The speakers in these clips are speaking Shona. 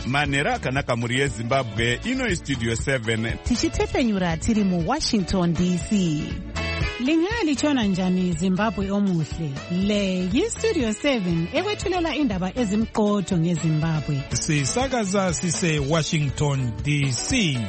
manhero akanaka mhuri yezimbabwe. Ino istudio 7 tichitepfenyura tiri muWashington DC. Lingalitshona njani Zimbabwe omuhle? Le yistudio 7 ekwethulela indaba ezimqotho ngeZimbabwe. Sisakaza sise Washington DC.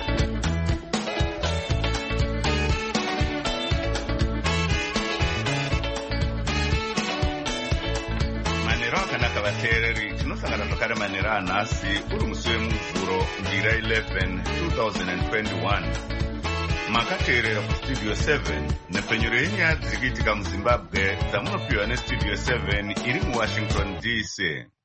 manhero akanaka vateereri, tinosangana zvakare manhero anhasi uri musi wemuvhuro ndira 11 2021. makateerera kustudio 7 nepfenyuro yenyaya dziri kuitika muzimbabwe dzamunopiwa nestudio 7 iri muwashington DC.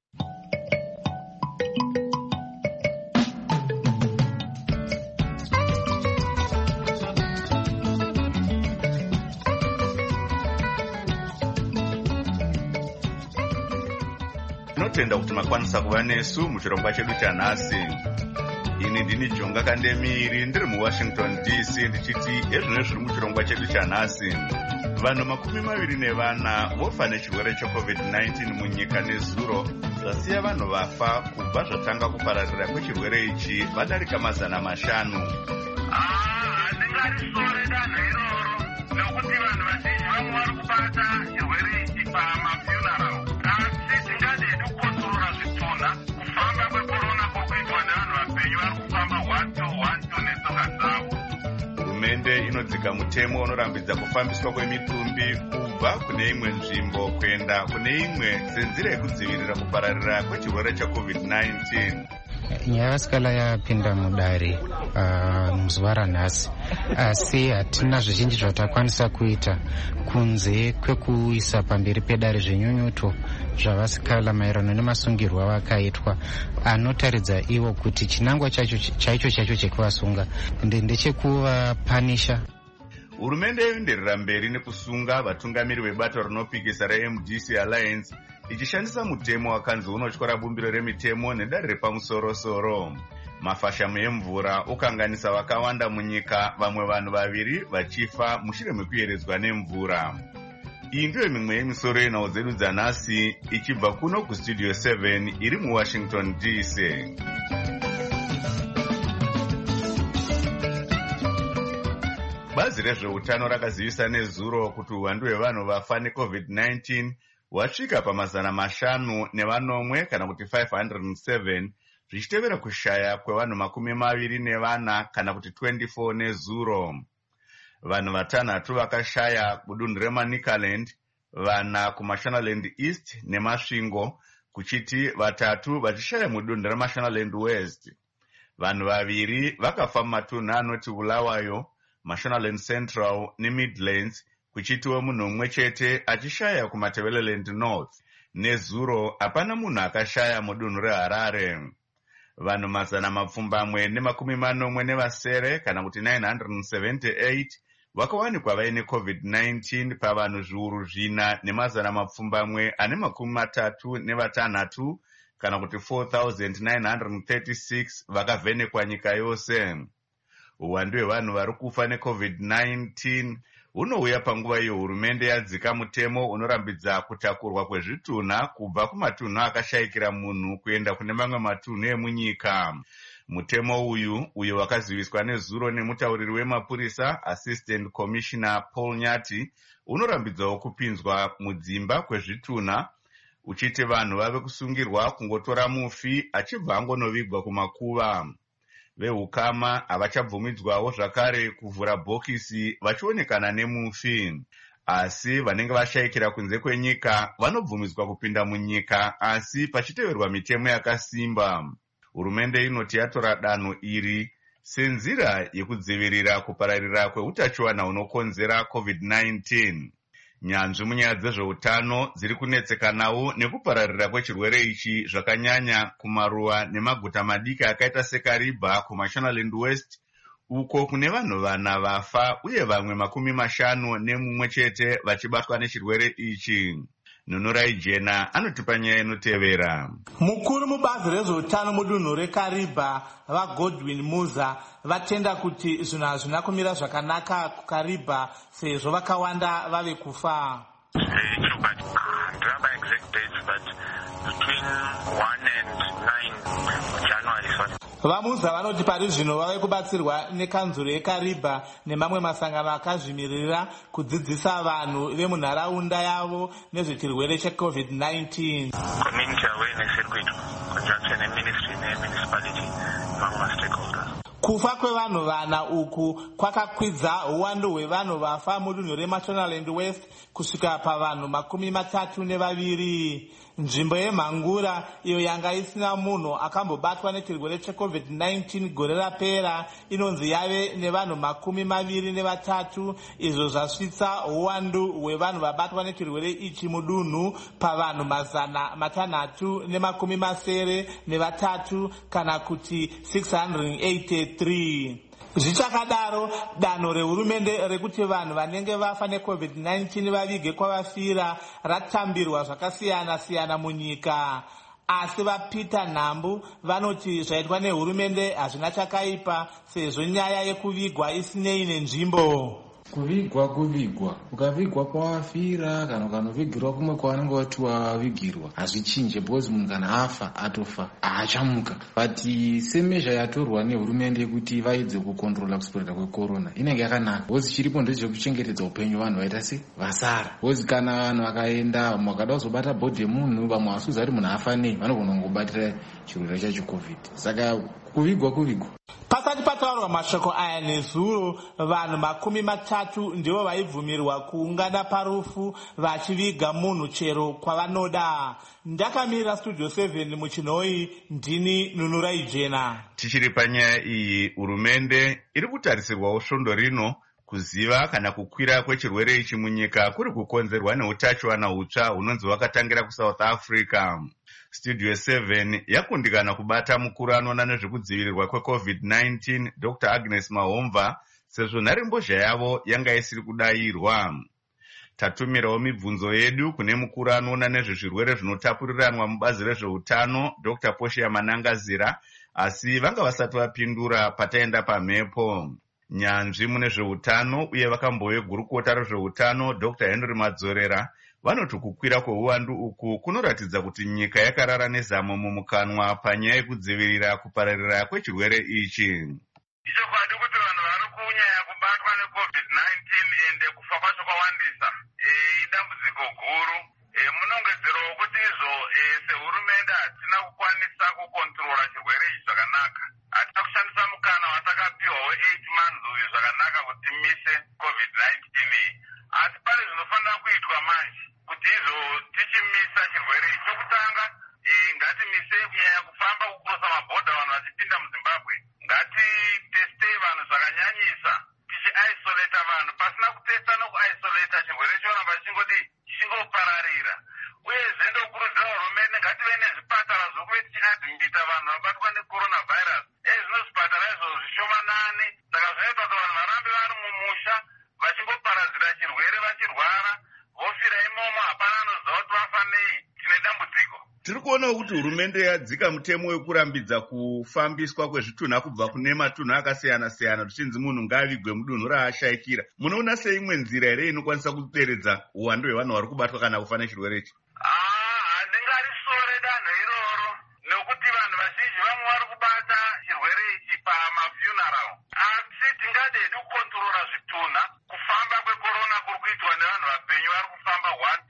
tinotenda kuti makwanisa kuva nesu muchirongwa chedu chanhasi. ini ndini Jonga Kandemiri ndiri muWashington DC ndichiti ezvino zviri muchirongwa chedu chanhasi. vanhu 24 vofa nechirwere cheCovid-19 munyika nezuro, zvasiya vanhu vafa kubva zvatanga kupararira kwechirwere ichi vadarika 500. handingarisore danho iroro nekuti vanhu vazhinji vamwe vari kubata chirwere ichi pamafuneral, asi tingadedi kukosorora zvituna kufamba kwekorona kwekuitwa nevanhu vapenyu vari kufamba 1-2 netsoka dzavo. hurumende inodzika mutemo unorambidza kufambiswa kwemitumbi kubva kune imwe nzvimbo kuenda kune imwe senzira yekudzivirira kupararira kwechirwere cheCovid-19. nyaya yasikala yapinda mudare muzuva ranhasi, asi hatina zvizhinji zvatakwanisa kuita kunze kwekuisa pamberi pedare zvenyunyuto zvavasikala maererano nemasungirwo avakaitwa anotaridza ivo kuti chinangwa chaicho chekuvasunga ndechekuvapanisha. hurumende yoenderera mberi nekusunga vatungamiri vebato rinopikisa reMDC Alliance ichishandisa mutemo wakanzi unotyora bumbiro remitemo nedare repamusoro-soro. mafashamu emvura ukanganisa vakawanda munyika, vamwe vanhu 2 vachifa mushure mekuyeredzwa nemvura. iyi ndiyo mimwe yemisoro yenhau dzedu dzanhasi ichibva kuno kustudio 7 iri muWashington DC. bazi rezveutano rakazivisa nezuro kuti uwandu hwevanhu vafa neCovid-19 hwasvika pa500 kana kuti 507, zvichitevera kushaya kwevanhu 24 kana kuti 24 nezuro. vanhu 5 vakashaya kudunhu reManicaland, 4 kuMashonaland East neMasvingo, kuchiti 3 vachishaya mudunhu reMashonaland West. vanhu 2 vakafa mumatunhu anoti Bulawayo, Mashonaland Central neMidlands, kuchitiwo munhu mumwe chete achishaya kuMatebeleland North. nezuro hapana munhu akashaya mudunhu reHarare. vanhu 140 kana kuti 978 vakawanikwa vaine COVID-19 pavanhu zviuru 436 kana kuti 4,936 vakavhenekwa nyika yose. uwandu hwevanhu vari kufa neCovid-19 hunouya panguva iyo hurumende yadzika mutemo unorambidza kutakurwa kwezvitunha kubva kumatunhu akashayikira munhu kuenda kune mamwe matunhu emunyika. mutemo uyo wakaziviswa nezuro nemutauriri wemapurisa Assistant Commissioner Paul Nyati unorambidzawo kupinzwa mudzimba kwezvitunha, uchiti vanhu vave kusungirwa kungotora mufi achibva angonovigwa kumakuva. vehukama havachabvumidzwawo zvakare kuvhura bhokisi vachionekana nemufi, asi vanenge vashayikira kunze kwenyika vanobvumidzwa kupinda munyika, asi pachiteverwa mitemo yakasimba. hurumende inoti yatora danho iri senzira yekudzivirira kupararira kweutachiwana hunokonzera COVID-19. nyanzvi munyaya dzezveutano dziri kunetsekanawo nekupararira kwechirwere ichi zvakanyanya kumaruwa nemaguta madiki akaita seKariba kuMashonaland West, uko kune vanhu 4 vafa uye vamwe 51 chete vachibatwa nechirwere ichi. Nunurai Jena anotipa nyaya inotevera. mukuru mubazi rezveutano mudunhu reKariba vaGodwin Muza vatenda kuti zvinhu hazvina kumira zvakanaka kuKariba sezvo vakawanda vave kufa. between 1 and 9 January. Vamuza vanoti pari zvino vave kubatsirwa nekanzuro yeKariba nemamwe masangano akazvimirira kudzidzisa vanhu vemunharaunda yavo nezvechirwere cheCovid-19. Community awareness circuit conjunction neministry nemunicipality among stakeholders. Kufa kwevanhu vana uku kwakakwidza uwandu hwevanhu vafa mudunhu reMashonaland West kusvika pavanhu 32. Nzvimbo yeMhangura iyo yanga isina munhu akambobatwa nechirwere cheCovid-19 gore rapera inonzi yave nevanhu 23, izvo zvasvitsa uwandu hwevanhu vabatwa nechirwere ichi mudunhu pavanhu 673 kana kuti 683. Zvichakadaro, danho rehurumende rekuti vanhu vanenge vafa neCovid-19 vavige kwavafira ratambirwa zvakasiyana-siyana munyika. Asi vaPeter Nambu vanoti zvaitwa nehurumende hazvina chakaipa sezvo nyaya yekuvigwa isinei nenzvimbo. Kuvigwa ukavigwa kwawafira kana ukanovigirwa kumwe kwavanenge vati wavigirwa hazvichinje, because munhu kana afa atofa haachamuka. But semezha yatorwa nehurumende yekuti vaidze kukontrola kuspreada kwekorona inenge yakanaka, because chiripo ndechekuchengetedza upenyu vanhu vaita se vasara. Because kana vanhu vakaenda vamwe vakada kuzobata bhodhi yemunhu, vamwe vasuza kuti munhu afa nei, vanogona kungobatira chirwere chacho COVID. Saka kuvigwa pasati pataurwa mashoko aya nezuro, vanhu 30 ndivo vaibvumirwa kuungana parufu vachiviga munhu chero kwavanoda. Ndakamirira Studio 7 muchinoi, ndini Nunurai Jena. Tichiri panyaya iyi, hurumende iri kutarisirwawo svondo rino kuziva kana kukwira kwechirwere ichi munyika kuri kukonzerwa neutachiwana hutsva hunonzi hwakatangira kuSouth Africa. Studio 7 yakundikana kubata mukuru anoona nezvekudzivirirwa kweCovid-19 Dr. Agnes Mahomva sezvo nharembozha yavo yanga isiri kudayirwa. Tatumirawo mibvunzo yedu kune mukuru anoona nezvezvirwere zvinotapuriranwa mubazi rezveutano Dr. Poshia Manangazira, asi vanga vasati vapindura pataenda pamhepo. Nyanzvi mune zveutano uye vakambove gurukota rezveutano Dr. Henry Madzorera vanoti kukwira kweuwandu uku kunoratidza kuti nyika yakarara nezamo mumukanwa panyaya yekudzivirira kupararira kwechirwere ichi. Ichokwadi kuti vanhu vari kunyanya kubatwa neCovid-19 ende kufa kwacho kwawandisa idambudziko guru. Munongedzerawo kuti izvo sehurumende hatina kukwanisa kukontrola chirwere ichi zvakanaka. Hatina kushandisa mukana watakapiwawo 8 months uyu zvakanaka kuti timise COVID-19 iyi. Asi pane zvinofanira kuitwa manje kuti izvo tichimisa chirwere ichi. Chokutanga, ngatimise kunyanya kufamba kukurosa mabhodha vanhu vachipinda muZimbabwe. Ngatitestei vanhu zvakanyanyisa, tichiisolata vanhu. Pasina kutesta nokuisolata chirwere choramba chingopararira. Uyezve ndokurudzira hurumende ngative nezvipatara zvokuve tichiadhimita vanhu vabatwa necoronavirus. Zvino zvipatara izvo zvishomanane, saka zvinoita kuti vanhu varambe vari mumusha vachingoparadzira chirwere vachirwara, vofira imomo, hapana anoziva kuti vafa nei. Tine dambudziko. Tiri kuonawo kuti hurumende yadzika mutemo wekurambidza kufambiswa kwezvitunha kubva kune matunhu akasiyana-siyana, zvichinzi munhu ngaavigwe mudunhu raashaikira. Munoona seimwe nzira here inokwanisa kuderedza uwandu hwevanhu vari kubatwa kana kufa nechirwere ichi? Handingarisore danho iroro, nekuti vanhu vazhinji vamwe vari kubata chirwere ichi pamafuneral. Asi tingadedi kukontrola zvitunha. Kufamba kwekorona kuri kuitwa nevanhu vapenyu vari kufamba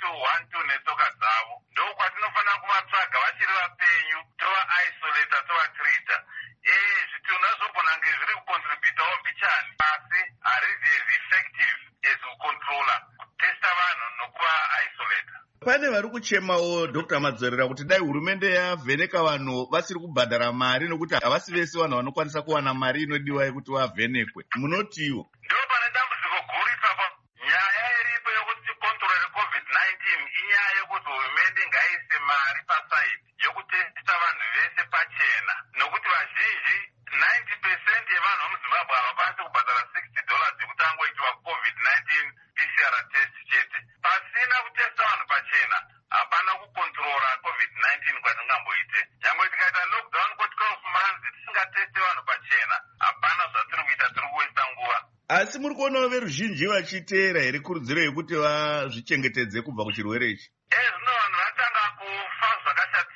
1-2 netsoka dzavo. Ndokwatinofanira kuvatsvaga vachiri vapenyu, tova-isolata, tova-treata. Zvitunha zvogona kunge zviri kucontributawo mbichani, asi harisi as effective as kucontrola, kutesta vanhu nokuva-isolata. Pane vari kuchemawo Dr. Madzorera kuti dai hurumende yavheneka vanhu vasiri kubhadhara mari, nokuti havasi vese vanhu vanokwanisa kuwana mari inodiwa yekuti vavhenekwe. Munotiwo? Ndipo pane dambudziko guru ipapo. Nyaya iripo yokuti tikontrole COVID-19 inyaya yokuti hurumende ngaise mari pasaidi yokutesta vanhu vese pachena, nokuti vazhinji 90% yevanhu vemuZimbabwe havakwanisi kubhadhara $60 yekuti angoitiwa COVID-19 PCR test chete. Pasina kutesta vanhu pachena, hapana kukontrora COVID-19 kwatingamboite. Nyangwe tikaita lockdown kwa 12 months tisingateste vanhu pachena, hapana zvatiri kuita, tiri kuwesta nguva. Asi muri kuonawo veruzhinji vachiteera here kurudziro yekuti vazvichengetedze kubva kuchirwere ichi? Zvino vanhu vatanga kufa zvakashata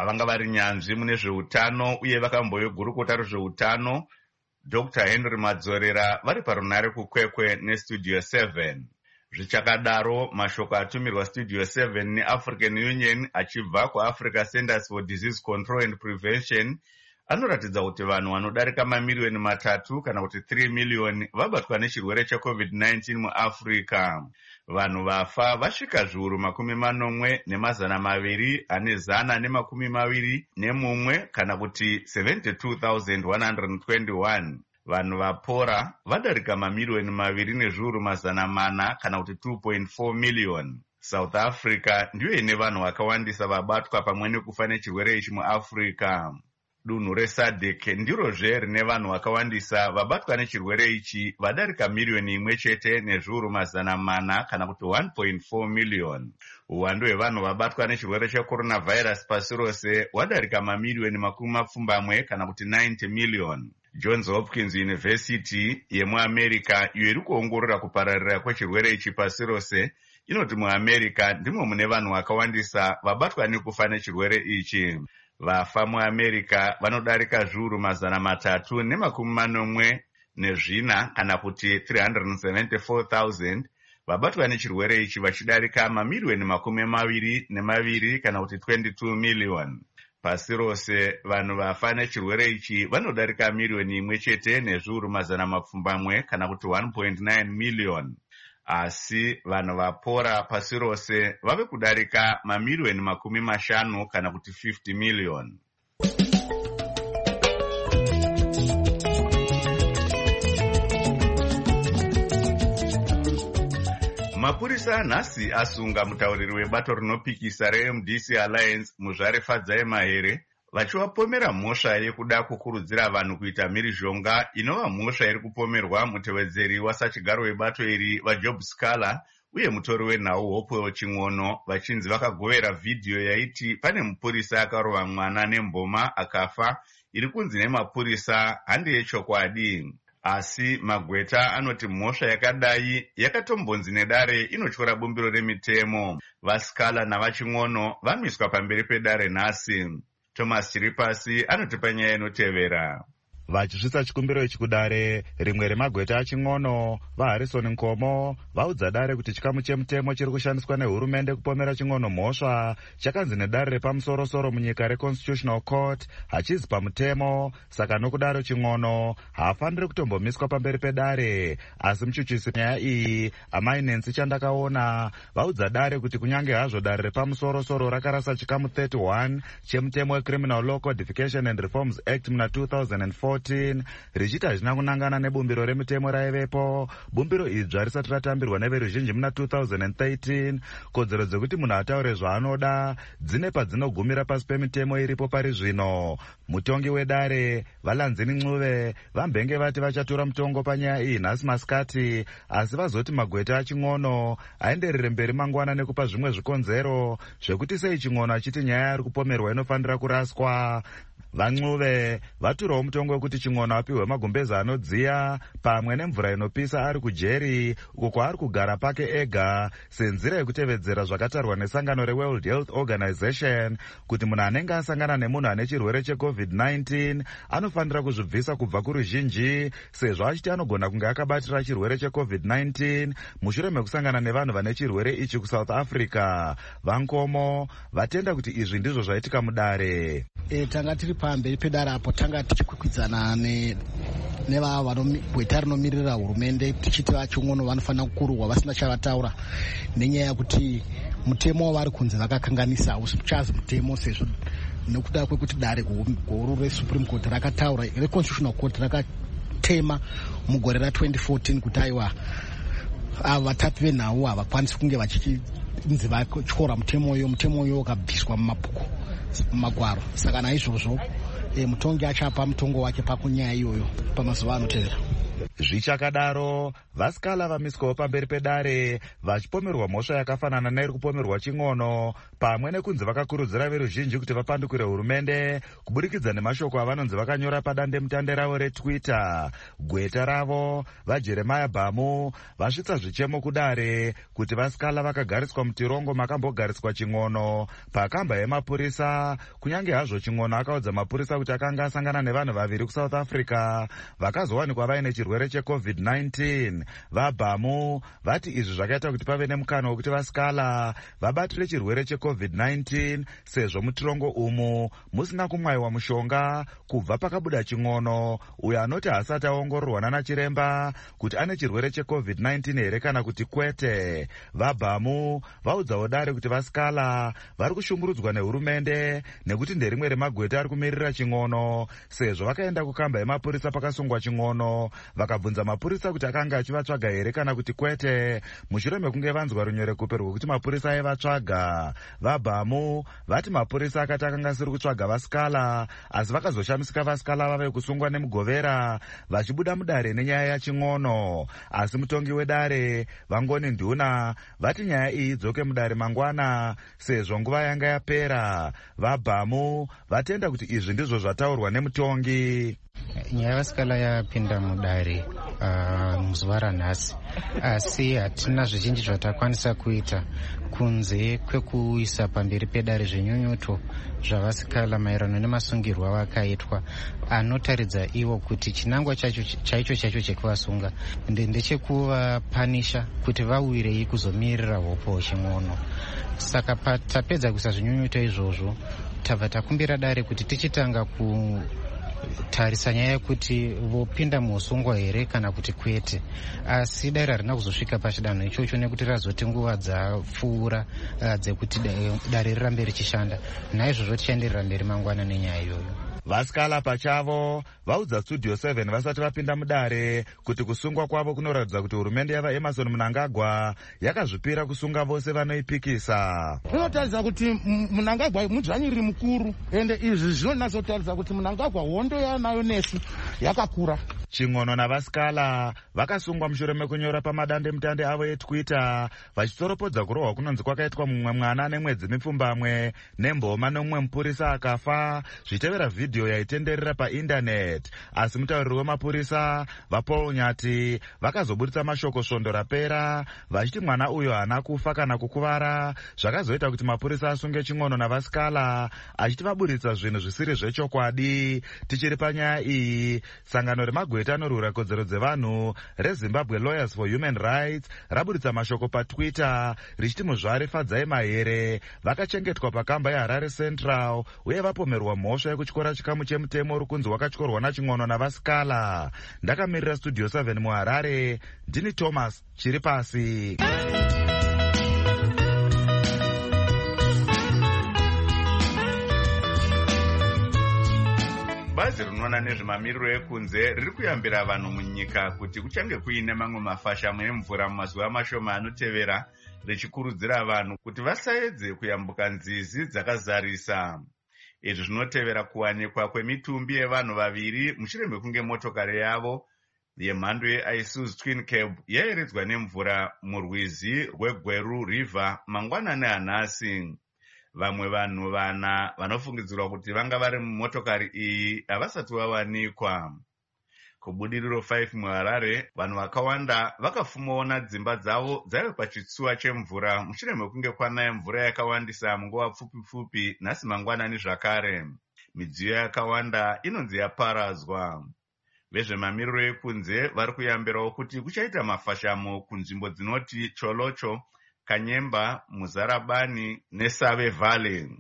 vanga vari nyanzvi mune zveutano uye vakamboyogurukota rezveutano Dr. Henry Madzorera vari parunare kukwekwe nestudio 7. Zvichakadaro, mashoko atumirwa studio 7 neAfrican Union achibva kuAfrica Centers for Disease Control and Prevention anoratidza kuti vanhu vanodarika mamiliyoni 3 kana kuti 3 miliyoni vabatwa nechirwere cheCovid-19 muAfrica. Vanhu vafa vasvika zviuru 221 kana kuti 72,121. Vanhu vapora vadarika mamiliyoni 2 nezviuru 400 kana kuti 2.4 miliyoni. South Africa ndiyo ine vanhu vakawandisa vabatwa pamwe nekufa nechirwere ichi muAfrica. Dunhu reSADC ndirozve rine vanhu vakawandisa vabatwa nechirwere ichi vadarika miliyoni 1 nezviuru 400 kana kuti 1.4 miliyoni. Uwandu hwevanhu vabatwa nechirwere checoronavirus pasi rose wadarika mamiliyoni 20 kana kuti 90 miliyoni. Johns Hopkins University yemuAmerica iyo iri kuongorora kupararira kwechirwere ichi pasi rose inoti muAmerica ndimo mune vanhu vakawandisa vabatwa nekufa nechirwere ichi. Vafa muAmerica vanodarika zviuru 344 kana kuti 374,000. Vabatwa nechirwere ichi vachidarika mamiliyoni 22 kana kuti 22 miliyoni. Pasi rose vanhu vafa nechirwere ichi vanodarika miliyoni 1 nezviuru 200 kana kuti 1.9 miliyoni. Asi vanhu vapora pasi rose vave kudarika mamiliyoni 50 kana kuti 50 miliyoni. Mapurisa nhasi asunga mutauriri webato rinopikisa reMDC Alliance Muzvare Fadzai Mahere vachivapomera mhosva yekuda kukurudzira vanhu kuita mhirizhonga inova mhosva iri kupomerwa mutevedzeri wasachigaro webato iri vaJob Scala uye mutori wenhau Hope Ching'ono vachinzi vakagovera vhidhiyo yaiti pane mupurisa akarova mwana nemboma akafa iri kunzi nemapurisa handi yechokwadi. Asi magweta anoti mhosva yakadai yakatombonzi nedare inotyora bumbiro remitemo. VaScala navaChing'ono vamiswa pamberi pedare nhasi. Thomas Chiripasi anotipa nyaya inotevera. Vachisvitsa chikumbiro ichi kudare, rimwe remagweta aChing'ono vaHarrison Nkomo vaudza dare kuti chikamu chemutemo chiri kushandiswa nehurumende kupomera Ching'ono mhosva chakanzi nedare repamusoro-soro munyika reConstitutional Court hachizi pamutemo, saka nokudaro Ching'ono haafaniri kutombomiswa pamberi pedare. Asi muchuchisi nyaya iyi Amai Nancy Chandakaona vaudza dare kuti kunyange hazvo dare repamusoro-soro rakarasa chikamu 31 chemutemo weCriminal Law Codification and Reforms Act muna 2004 richiita zvina kunangana nebumbiro remitemo raivepo. Bumbiro idzva risati ratambirwa neveruzhinji muna 2013. Kodzero dzekuti munhu ataure zvaanoda dzine padzinogumira pasi pemitemo iripo pari zvino. Mutongi wedare Valanzini Ncube vambenge vati vachatora mutongo panyaya iyi nhasi masikati, asi vazoti magweta aChing'ono aenderere mberi mangwana nekupa zvimwe zvikonzero zvekuti sei Ching'ono achiti nyaya ari kupomerwa inofanira kuraswa. VaNcube vaturawo mutongo wekuti Ching'ono apiwe magumbeza anodziya pamwe nemvura inopisa ari kujeri uko kwaari kugara pake ega senzira yekutevedzera zvakatarwa nesangano reWorld Health Organization kuti munhu anenge asangana nemunhu ane chirwere cheCovid-19 anofanira kuzvibvisa kubva kuruzhinji sezvo achiti anogona kunge akabatira chirwere cheCovid-19 mushure mekusangana nevanhu vane chirwere ichi kuSouth Africa. VaNkomo vatenda kuti izvi ndizvo zvaitika mudare. Tanga tiri pamberi pedare apo tanga tichikwikwidzana nevava vanogweta rinomirira hurumende tichiti vaChing'ono vanofanira kukururwa vasina chavataura nenyaya yekuti mutemo wavari kunzi vakakanganisa hausi muchazi mutemo sezvo nekuda kwekuti dare guru reSupreme Court rakataura reConstitutional Court rakatema mugore ra2014 kuti aiwa ava vatapi venhau havakwanisi kunge vachinzi vatyora mutemo uyo ukabviswa mumabhuku mumagwaro. Saka naizvozvo mutongi achapa mutongo wake pakunyaya iyoyo pamazuva anotevera. Zvichakadaro, vasikala vamiswawo pamberi pedare vachipomerwa mhosva yakafanana neiri kupomerwa Chingono, pamwe nekunzi vakakurudzira veruzhinji kuti vapandukire hurumende kuburikidza nemashoko avanonzi vakanyora padandemutande ravo reTwitter. Gweta ravo vaJeremiah Bhamu vasvitsa zvichemo kudare kuti vasikala vakagariswa mutirongo makambogariswa Chingono pakamba yemapurisa, kunyange hazvo Chingono akaudza mapurisa kuti akanga asangana nevanhu vaviri kuSouth Africa vakazowanikwa vaine chirwere cheCovid-19. VaBhamu vati izvi zvakaita kuti pave nemukana wekuti vasikala vabatire chirwere cheCovid-19 sezvo mutirongo umu musina kumwaiwa mushonga kubva pakabuda Chingono, uyo anoti haasati aongororwa nana chiremba kuti ane chirwere cheCovid-19 here kana kuti kwete. VaBhamu vaudzawo dare kuti vasikala vari kushungurudzwa nehurumende nekuti nderimwe remagweta ari kumirira Chingono, sezvo vakaenda kukamba yemapurisa pakasungwa Chingono vakabvunza mapurisa kuti akanga achivatsvaga here kana kuti kwete, mushure mekunge vanzwa runyorekupe rwekuti mapurisa aivatsvaga. VaBhamu vati mapurisa akati akanga asiri kutsvaga vasikala, asi vakazoshamisika vasikala vave kusungwa nemugovera vachibuda mudare nenyaya yaChingono. Asi mutongi wedare Vangoni Nduna vati nyaya iyi idzoke mudare mangwana sezvo nguva yanga yapera. VaBhamu vatenda kuti izvi ndizvo zvataurwa nemutongi. Nyaya vasikala yapinda mudare muzuva ranhasi, asi hatina zvizhinji zvatakwanisa kuita kunze kwekuisa pamberi pedare zvenyunyuto zvavasikala maererano nemasungirwo avakaitwa, anotaridza ivo kuti chinangwa chaicho chekuvasunga ndechekuvapanisha kuti vawirei kuzomirira hopo Chingono. Saka tapedza kuisa zvinyunyuto izvozvo, tabva takumbira dare kuti tichitanga tarisa nyaya yekuti vopinda muusungwa here kana kuti kwete, asi dare harina kuzosvika pachidanho ichocho nekuti razoti nguva dzapfuura dzekuti dare rirambe richishanda. Naizvozvo tichaenderera mberi mangwana nenyaya iyoyo. Vasikala pachavo vaudza Studio 7 vasati vapinda mudare kuti kusungwa kwavo kunoratidza kuti hurumende yavaEmerson Mnangagwa yakazvipira kusunga vose vanoipikisa. Zvinotaridza kuti Mnangagwa mudzvanyiriri mukuru, ende izvi zvinonatsotaridza kuti Mnangagwa hondo yanayo nesi yakakura. Chingono navasikala vakasungwa mushure mekunyora pamadandemutande avo eTwitter vachitoropodza kurohwa kunonzi kwakaitwa mumwe mwana nemwedzi mipfumbamwe nemboma nomumwe mupurisa akafa, zvichitevera vhidhiyo yaitenderera paindaneti. Asi mutauriri wemapurisa vaPaul Nyati vakazobuditsa mashoko svondo rapera vachiti mwana uyo haana kufa kana kukuvara, zvakazoita kuti mapurisa asunge Chingono navasikala achiti vaburitsa zvinhu zvisiri zvechokwadi. Tichiri panyaya iyi, sangano remagweta anorwira kodzero dzevanhu reZimbabwe Lawyers for Human Rights raburitsa mashoko paTwitter richiti muzvari Fadzai Mahere vakachengetwa pakamba yeHarare Central uye vapomerwa mhosva yekutyora chikamu chemutemo uri kunzi wakatyorwa naChingono navasikala. Ndakamirira Studio 7 muHarare, ndini Thomas Chiripasi. Bazi rinoona nezvemamiriro ekunze riri kuyambira vanhu munyika kuti kuchange kuine mamwe mafashamu emvura mumazuva mashoma anotevera, richikurudzira vanhu kuti vasaedze kuyambuka nzizi dzakazarisa. Izvi zvinotevera kuwanikwa kwemitumbi yevanhu vaviri mushure mekunge motokari yavo yemhando yeIsuzu Twin Cab yaeredzwa nemvura murwizi rweGweru River mangwanani anhasi. Vamwe vanhu vana vanofungidzirwa kuti vanga vari mumotokari iyi havasati vawanikwa. Kubudiriro 5 muHarare, vanhu vakawanda vakafumaona dzimba dzavo dzaive pachitsuwa chemvura mushure mekunge kwanaya mvura yakawandisa munguva pfupi nhasi mangwanani zvakare. Midziyo yakawanda inonzi yaparadzwa. Vezvemamiriro ekunze vari kuyambirawo kuti kuchaita mafashamo kunzvimbo dzinoti Cholocho, Kanyemba, Muzarabani neSave Valley.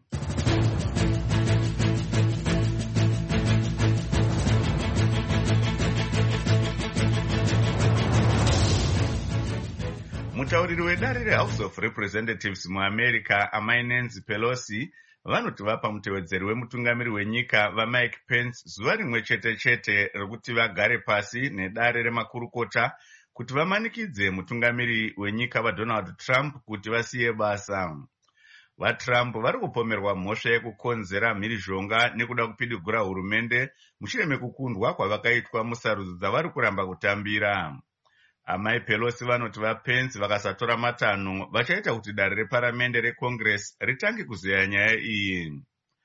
Mutauriri wedare reHouse of Representatives muAmerica Amai Nancy Pelosi vanoti vapa mutevedzeri wemutungamiri wenyika vaMike Pence zuva rimwe chete rekuti vagare pasi nedare remakurukota kuti vamanikidze mutungamiri wenyika vaDonald Trump kuti vasiye basa. VaTrump vari kupomerwa mhosva yekukonzera mhirizhonga nekuda kupidigura hurumende mushure mekukundwa kwavakaitwa musarudzo dzavari kuramba kutambira. Amai Pelosi vanoti vaPence vakasatora matanho vachaita kuti dare reparamende reCongress ritange kuzeya nyaya iyi.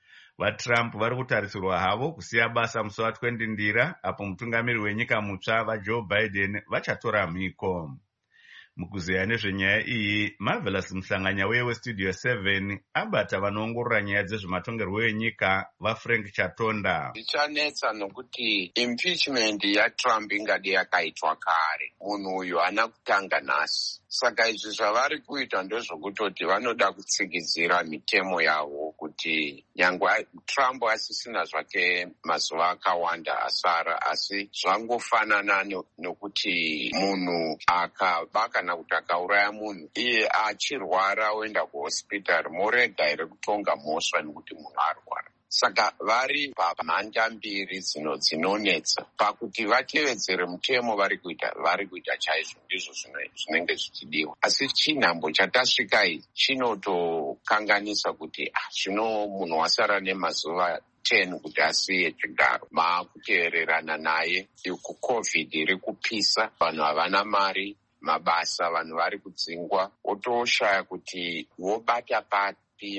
VaTrump vari kutarisirwa havo kusiya basa musi wa20 Ndira apo mutungamiri wenyika mutsva vaJoe Biden vachatora mhiko. Mukuzeya nezvenyaya iyi, Marvelous Muhlanganya weStudio 7 abata vanoongorora nyaya dzezvematongerwo enyika vaFrank Chatonda. Zvichanetsa nokuti impeachment yaTrump ingade yakaitwa kare. Munhu uyu haana kutanga nhasi. Saka izvi zvavari kuita ndozvokutoti vanoda kutsigizira mitemo yavo kuti nyangwe Trump asisina zvake mazuva akawanda asara, asi zvangofanana nokuti munhu akaba kana kuti akauraya munhu iye achirwara oenda kuhospitari morega here kutonga mhosva nekuti munhu arwara. Saka vari pamhanda mbiri dzinonetsa pakuti vatevedzere mutemo vari kuita chaizvo ndizvo zvinenge zvichidiwa. Asi chinhambo chatasvika iyi chinotokanganisa kuti zvino munhu wasara nemazuva 10 kuti asiye chigaro. Maakuteererana naye COVID iri kupisa, vanhu havana mari, mabasa vanhu vari kudzingwa, otoshaya kuti vobata pati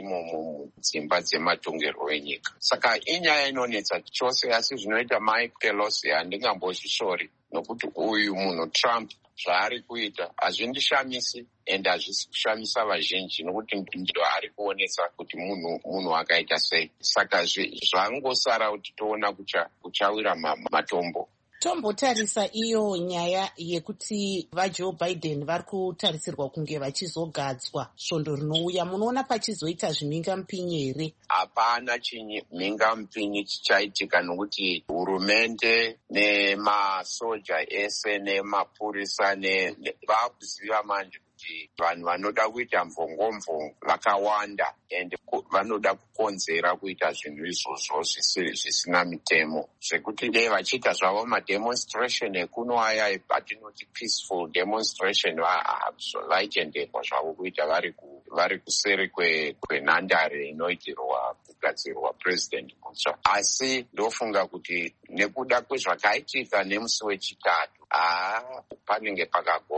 mudzimba dzematongerwo enyika. Saka inyaya inonetsa chose, asi zvinoita Mike Pelosi handingambozvisori nokuti uyu munhu Trump zvaari kuita hazvindishamisi ende hazvisi kushamisa vazhinji nokuti ndo ari kuonesa kuti munhu akaita sei. Saka zvangosara kuti toona kuchawira matombo. Tombotarisa iyo nyaya yekuti vaJoe Biden vari kutarisirwa kunge vachizogadzwa svondo rinouya. Munoona pachizoita zvimhingamupinyi here? Hapana chimhingamupinyi chichaitika nokuti hurumende nemasoja ese nemapurisa vakuziva manje kuti vanhu vanoda kuita mvongomvongo vakawanda ende vanoda kukonzera kuita zvinhu izvozvo zvisina mitemo, zvekuti dei vachiita zvavo mademonstration ekuno aya atinoti peaceful demonstration vaitendekwa zvavo kuita vari kuseri kwenhandare inoitirwa kugadzirwa president mutsva. Asi ndofunga kuti nekuda kwezvakaitika nemusi wechitatu panenge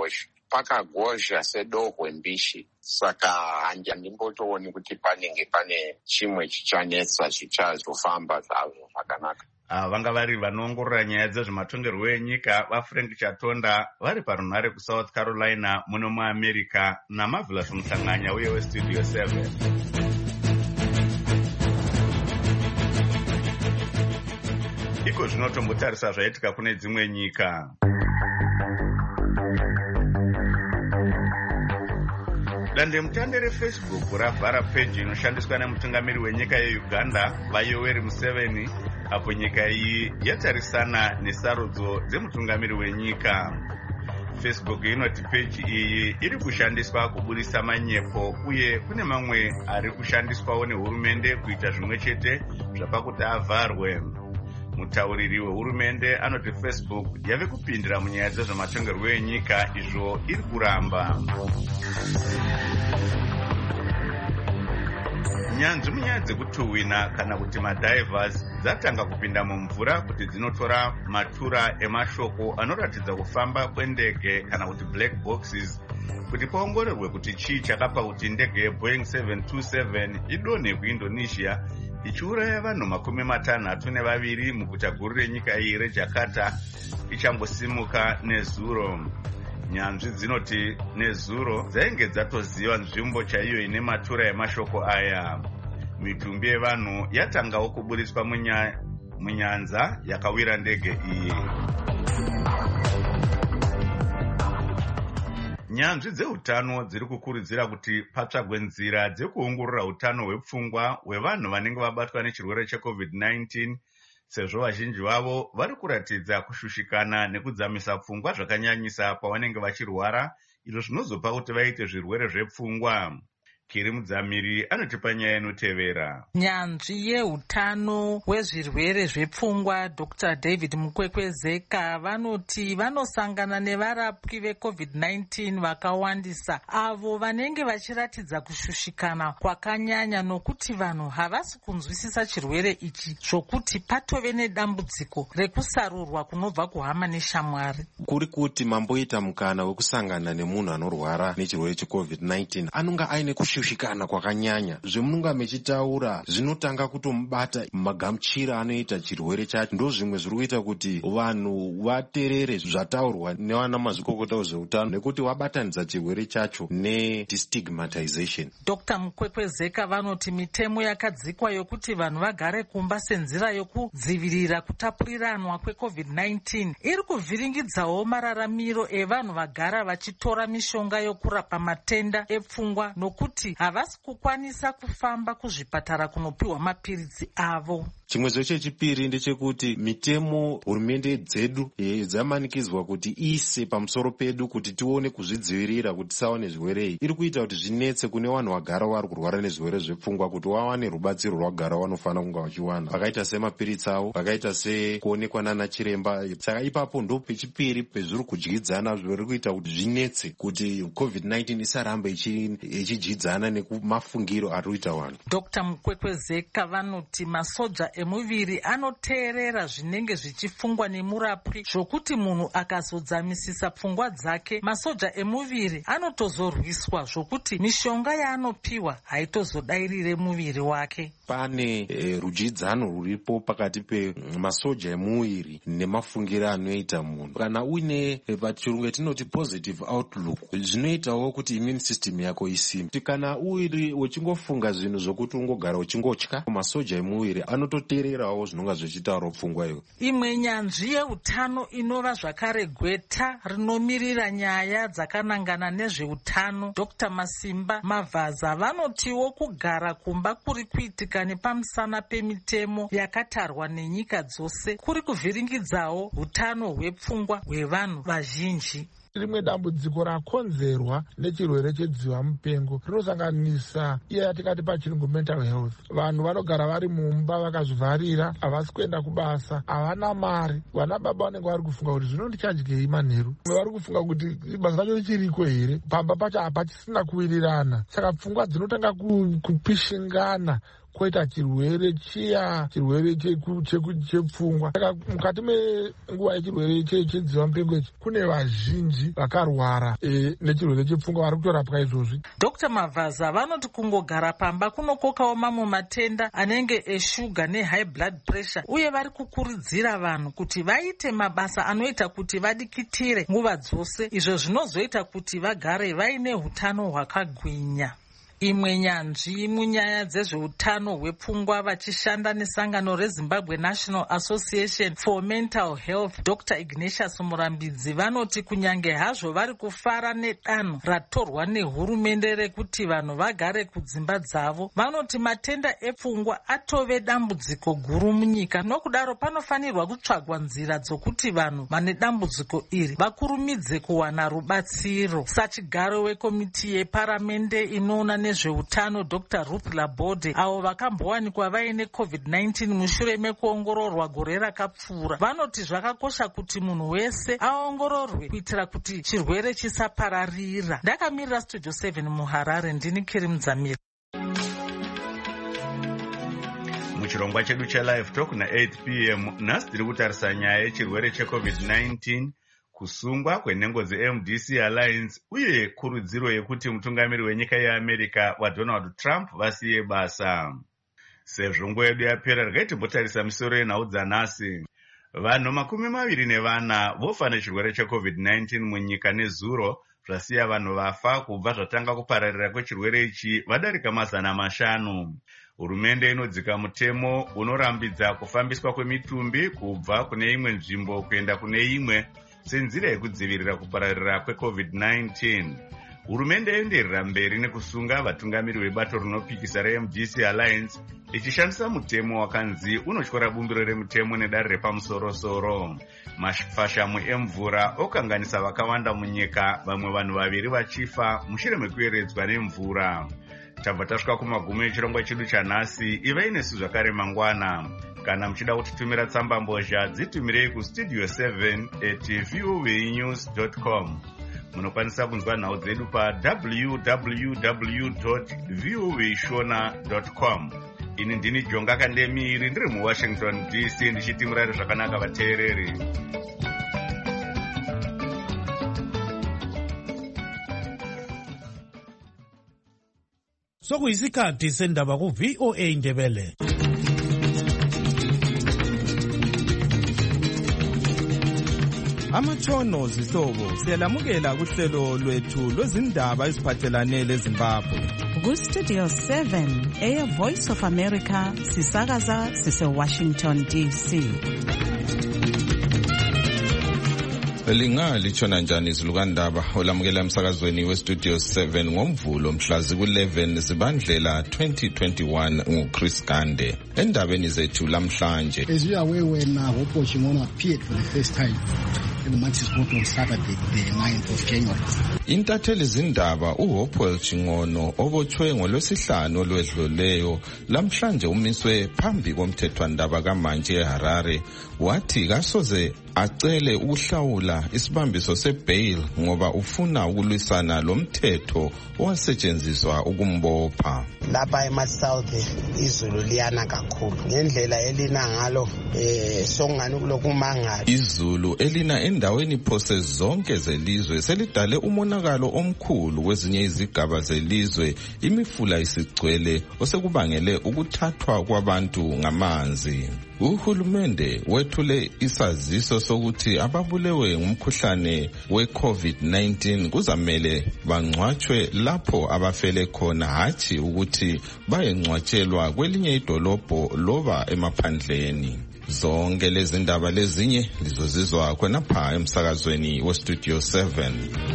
pakagozha sedohwe mbishi. Saka handimbotooni kuti panenge pane chimwe chichanetsa chichazofamba zvazvo zvakanaka. Vanga vari vanoongorora nyaya dzezvematongerwo enyika vaFrank Chatonda vari parunhare kuSouth Carolina muno muAmerica naMarvelous Muhlanganya uye weStudio 7. Iko zvinotombotarisa zvaitika kune dzimwe nyika. Dandemutande reFacebook ravhara peji inoshandiswa nemutungamiri wenyika yeUganda vaYoweri Museveni apo nyika iyi yatarisana nesarudzo dzemutungamiri wenyika. Facebook inoti peji iyi iri kushandiswa kuburisa manyepo uye kune mamwe ari kushandiswawo nehurumende kuita zvimwe chete zvapakuti avharwe. Mutauriri wehurumende anoti Facebook yave kupindira munyaya dzezvematongerwo enyika izvo iri kuramba. Nyanzvi munyaya dzekutuhwina kana kuti madivers dzatanga kupinda mumvura kuti dzinotora matura emashoko anoratidza kufamba kwendege kana kuti black boxes kuti paongororwe kuti chii chakapa kuti ndege yeBoeing 727 idonhe kuIndonesia ichiuraya vanhu 52 muguta guru renyika iyi reJakarta ichambosimuka nezuro. Nyanzvi dzinoti nezuro dzainge dzatoziva nzvimbo chaiyo ine matura emashoko aya. Mitumbi yevanhu yatangawo kuburiswa munyanza yakawira ndege iyi. Nyanzvi dzeutano dziri kukurudzira kuti patsvagwe nzira dzekuongorora utano hwepfungwa hwevanhu vanenge vabatwa nechirwere cheCovid-19 sezvo vazhinji vavo vari kuratidza kushushikana nekudzamisa pfungwa zvakanyanyisa pavanenge vachirwara, izvo zvinozopa kuti vaite zvirwere zvepfungwa. Kiri Mudzamiri anotipa nyaya inotevera. Nyanzvi yeutano hwezvirwere zvepfungwa Dr. David Mukwekwezeka vanoti vanosangana nevarapwi veCovid-19 vakawandisa avo vanenge vachiratidza kushushikana kwakanyanya nokuti vanhu havasi kunzwisisa chirwere ichi zvokuti patove nedambudziko rekusarurwa kunobva kuhama neshamwari. Kuri kuti mamboita mukana wekusangana nemunhu anorwara nechirwere cheCovid-19 anonga aine kushushikana kwakanyanya. Zvemunonga mechitaura zvinotanga kutomubata magamuchira anoita chirwere chacho. Ndo zvimwe zviri kuita kuti vanhu vaterere zvataurwa nevana mazvikokota wezveutano nekuti wabatanidza chirwere chacho nedistigmatization. Dr. Mukwekwezeka vanoti mitemo yakadzikwa yokuti vanhu vagare kumba senzira yokudzivirira kutapuriranwa kweCovid-19 iri kuvhiringidzawo mararamiro evanhu vagara vachitora mishonga yokurapa matenda epfungwa nokuti havasi kukwanisa kufamba kuzvipatara kunopiwa mapiritsi avo. Chimwe chechipiri ndechekuti mitemo hurumende dzedu dzamanikidzwa kuti ise pamusoro pedu kuti tione kuzvidzivirira kuti tisawane zvirwere iri kuita kuti zvinetse kune vanhu vagara vari kurwara nezvirwere zvepfungwa kuti wawane rubatsiro rwagara vanofana kunga vachiwana, vakaita semapiritsi avo, vakaita sekuonekwa nana chiremba. Saka ipapo ndo pechipiri pezviri kudyidzana zviri kuita kuti zvinetse kuti COVID-19 isaramba ichidyidzana nekumafungiro ari kuita vanhu. Dr. Mukwekwezeka vanoti masoja emuviri anoteerera zvinenge zvichifungwa nemurapwi zvokuti munhu akazodzamisisa pfungwa dzake masoja emuviri anotozorwiswa zvokuti mishonga yaanopiwa haitozodairire muviri wake. Pane rudyidzano ruripo pakati pemasoja emuviri nemafungiro anoita munhu. Kana uine pachirungu yatinoti positive outlook zvinoitawo kuti immune system yako isimbe. Kana uri uchingofunga zvinhu zvokuti ungogara uchingotya masoja emuviri anototeererawo zvinonga zvichitaura pfungwa iyo. Imwe nyanzvi yeutano inova zvakare gweta rinomirira nyaya dzakanangana nezveutano Dr. Masimba Mavhaza vanotiwo kugara kumba kuri kuitika nepamusana pemitemo yakatarwa nenyika dzose kuri kuvhiringidzawo utano hwepfungwa hwevanhu vazhinji. Rimwe dambudziko rakonzerwa nechirwere chedziva mupengo rinosanganisa iya yatikati pachirungu mental health. Vanhu vanogara vari mumba vakazvivharira, havasi kuenda kubasa, havana mari. Vana baba vanenge vari kufunga kuti zvino ndichadyei manheru. Vari kufunga kuti basa racho richiriko here, pamba pacho hapachisina kuwirirana. Saka pfungwa dzinotanga kupishingana koita chirwere chiya, chirwere chepfungwa. Saka mukati menguva yechirwere chedziva mupengo ichi kune vazhinji vakarwara nechirwere chepfungwa vari kutorapwa izvozvi. Dr. Mavhaza vanoti kungogara pamba kunokokawo mamwe matenda anenge eshuga nehigh blood pressure uye vari kukurudzira vanhu kuti vaite mabasa anoita kuti vadikitire nguva dzose, izvo zvinozoita kuti vagare vaine hutano hwakagwinya. Imwe nyanzvi munyaya dzezveutano hwepfungwa vachishanda nesangano reZimbabwe National Association for Mental Health Dr. Ignatius Murambidzi vanoti kunyange hazvo vari kufara nedanho ratorwa nehurumende rekuti vanhu vagare kudzimba dzavo, vanoti matenda epfungwa atove dambudziko guru munyika. Nokudaro panofanirwa kutsvagwa nzira dzokuti vanhu vane dambudziko iri vakurumidze kuwana rubatsiro. Sachigaro wekomiti yeparamende inoona nezveutano Dr. Ruth Labode avo vakambowanikwa vaine COVID-19 mushure mekuongororwa gore rakapfuura vanoti zvakakosha kuti munhu wese aongororwe kuitira kuti chirwere chisapararira. Ndakamirira Studio 7 muHarare, ndini Kiri Mudzamiri. Muchirongwa chedu cheLive Talk na8 p.m. nhasi tiri kutarisa nyaya yechirwere cheCovid-19, kusungwa kwenhengo dzeMDC Alliance uye kurudziro yekuti mutungamiri wenyika yeAmerica waDonald Trump vasiye basa. Sezvo nguva yedu yapera, regai timbotarisa misoro yenhau dzanhasi. Vanhu 24 vofa nechirwere cheCovid-19 munyika nezuro, zvasiya vanhu vafa kubva zvatanga kupararira kwechirwere ichi vadarika 500. Hurumende inodzika mutemo unorambidza kufambiswa kwemitumbi kubva kune imwe nzvimbo kuenda kune imwe senzira yekudzivirira kupararira kweCovid-19. Hurumende yoenderera mberi nekusunga vatungamiri vebato rinopikisa reMDC Alliance ichishandisa mutemo wakanzi unotyora bumbiro remutemo nedare repamusoro-soro. Mafashamu emvura okanganisa vakawanda munyika, vamwe vanhu 2 vachifa mushure mekuyeredzwa nemvura. tabva tasvika kumagumi echirongwa chedu chanhasi. Ivai nesu zvakare mangwana. Kana muchida kutitumira tsamba mbozha, dzitumirei kustudio 7@voanews.com. Munokwanisa kunzwa nhau dzedu pa www.voashona.com. Ini ndini Jonga Kandemiri, ndiri muWashington DC, ndichiti murare zvakanaka vateereri. Sokuyisikhathi sendaba ku-VOA Ndebele. Amatshono zihlobo siyalamukela kuhlelo lwethu lwezindaba eziphathelane leZimbabwe. Ku-Studio 7 Voice of America sisakaza sise-Washington DC. Lingalitshona njani izilukandaba olamukela emsakazweni weStudio 7 ngomvulo mhla ziku-11 Zibandlela 2021 nguChris Gande. Endabeni zethu lamhlanje. As you are aware, when Hopo Ching'ono appeared for the first time in the Matches Court on Saturday, the 9th of January. Intatheli zindaba uHopewell Ching'ono obotshwe ngolwesihlanu olwedluleyo lamhlanje umiswe phambi komthethwandaba kaMantshi eHarare wathi kasoze acele ukuhlawula isibambiso sebail ngoba ufuna ukulwisana lomthetho owasetshenziswa ukumbopha. Lapha eMatsaude izulu liyana kakhulu ngendlela elina ngalo songani kulokumangala. Izulu elina endaweni phose zonke zelizwe selidale umonakalo omkhulu kwezinye izigaba zelizwe, imifula isigcwele osekubangele ukuthathwa kwabantu ngamanzi. Uhulumende wethule isaziso sokuthi ababulewe ngumkhuhlane we-COVID-19 kuzamele bangcwatshwe lapho abafele khona, hathi ukuthi bayengcwatshelwa kwelinye idolobho loba emaphandleni. Zonke lezi ndaba lezinye lizozizwa khonapha emsakazweni weStudio 7.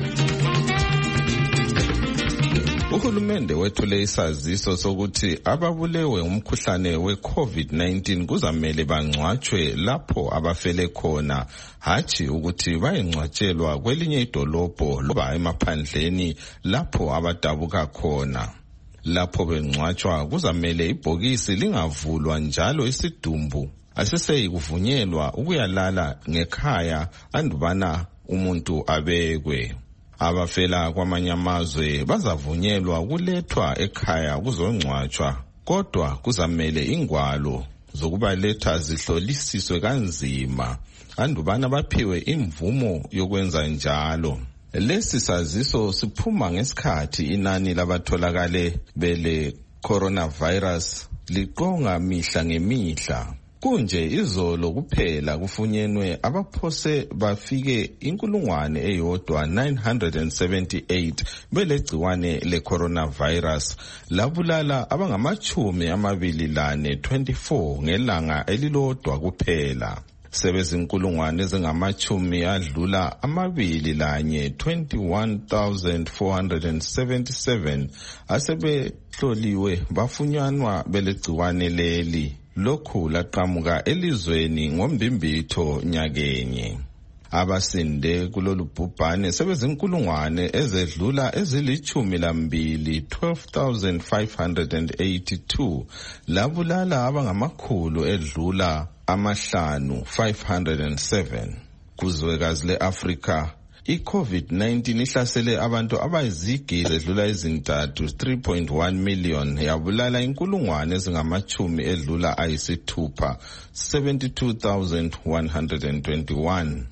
Uhulumende wethule isaziso sokuthi ababulewe umkhuhlane we-COVID-19 kuzamele bangcwatshwe lapho abafele khona, hathi ukuthi bayengcwatshelwa kwelinye idolobho loba emaphandleni lapho abadabuka khona. Lapho bengcwatshwa kuzamele ibhokisi lingavulwa njalo isidumbu aseseyikuvunyelwa ukuyalala ngekhaya andubana umuntu abekwe. Abafela kwamanye amazwe bazavunyelwa ukulethwa ekhaya kuzongcwatshwa, kodwa kuzamele ingwalo zokubaletha zihlolisiswe kanzima andubana baphiwe imvumo yokwenza njalo. Lesi saziso siphuma ngesikhathi inani labatholakale bele coronavirus liqonga mihla ngemihla. Kunje izolo kuphela kufunyenwe abaphose bafike 1,978 belegciwane le-coronavirus labulala abangama-24 ngelanga elilodwa kuphela. Sebezinkulungwane ezingamachumi adlula 21,477 asebehloliwe bafunyanwa belegciwane leli. Lokhu laqhamuka elizweni ngombimbitho nyakenye. Abasinde kulolu bhubhane sebezinkulungwane ezedlula ezili-12, 12,582 labulala abangamakhulu edlula 507. Kuzwekazi le-Afrika i-COVID-19 ihlasele abantu abayizigidi edlula ezintathu 3.1 million yabulala inkulungwane ezingamachumi edlula ayisithupha 72,121.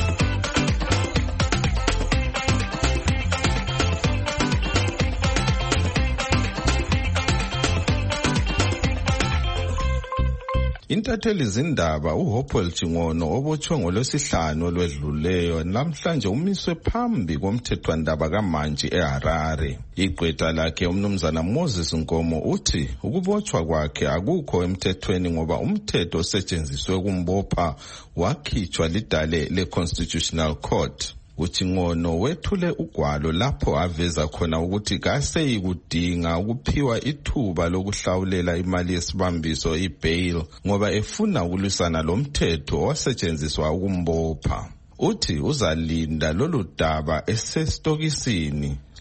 Intatheli zindaba uHopewell Ching'ono obotshwe ngolwesihlanu olwedluleyo namhlanje umiswe phambi komthethwandaba kaMantshi eHarare. Igqwetha lakhe umnumzana Moses Nkomo uthi ukubotshwa kwakhe akukho emthethweni ngoba umthetho osetshenziswe kumbopha wakhitshwa lidale le-Constitutional Court. UChing'ono wethule ugwalo lapho aveza khona ukuthi kaseyikudinga ukuphiwa ithuba lokuhlawulela imali yesibambiso ibail ngoba efuna ukulwisana lomthetho owasetshenziswa ukumbopha. Uthi uzalinda lolu daba esestokisini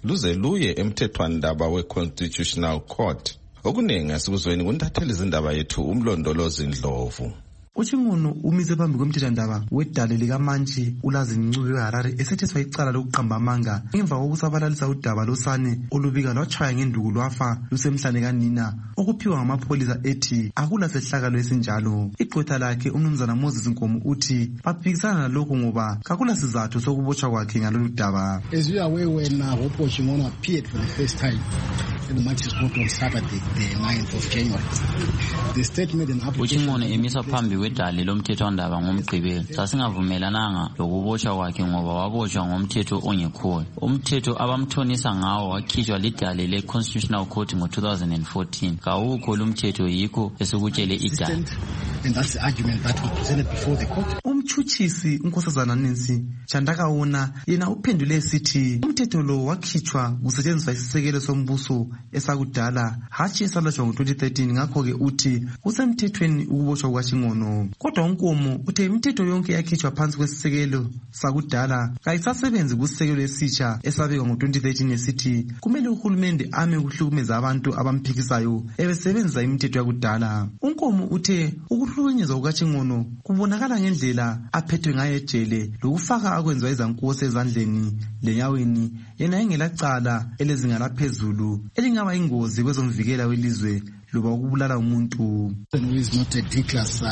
luze luye emthethwandaba we-Constitutional Court. Okuningi asikuzweni kuntatheli izindaba yethu uMlondolozi Ndlovu. UChingono umise phambi komthethwandaba wedale likaMantshi uLazini Ncube weHarare esethethwa icala lokuqamba amanga ngemva kokusabalalisa udaba losane olubika lwatshaya ngenduku lwafa lusemhlane kanina okuphiwa ngamapholisa ethi akula sehlakalo esinjalo. Igqwetha lakhe uMnumzana Moses Nkomo uthi baphikisana nalokho ngoba kakula sizathu sokubotshwa kwakhe ngalolu daba. As you are aware, when Hopo Chingono appeared for the first time in the Matches Court on Saturday, the 9th of January, the statement and application... UChingono emisa phambi wedale lomthethwandaba ngomgqibelo. Sasingavumelananga lokubotshwa kwakhe ngoba wabotshwa ngomthetho ongekhoyo. Umthetho abamthonisa ngawo wakhishwa lidale le-Constitutional Court ngo-2014. Kawukho lumthetho yikho esikutshele idale. And that's the argument that we presented before the court. Umtshutshisi uNkosazana Nancy Chandakaona yena uphendule esithi umthetho lo wakhitshwa kusetshenziswa isisekelo sombuso esakudala hatshi esalashwa ngo-2013. Ngakho-ke uthi kusemthethweni ukubotshwa kukaChingono. Kodwa uNkomo uthe imithetho yonke yakhitshwa phansi kwesisekelo sakudala kayisasebenzi kusisekelo esitsha esabekwa ngo-2013 esithi kumele uhulumende ame ukuhlukumeza abantu abamphikisayo ebesebenzisa imithetho yakudala. uNkomo uthe ukuhlukunyezwa kukaChingono kubonakala ngendlela aphethwe ngayo ejele lokufaka akwenziwa izankosi ezandleni lenyaweni yena engelacala elezinga laphezulu elingaba ingozi kwezomvikela welizwe loba ukubulala umuntu. Who is not a D-class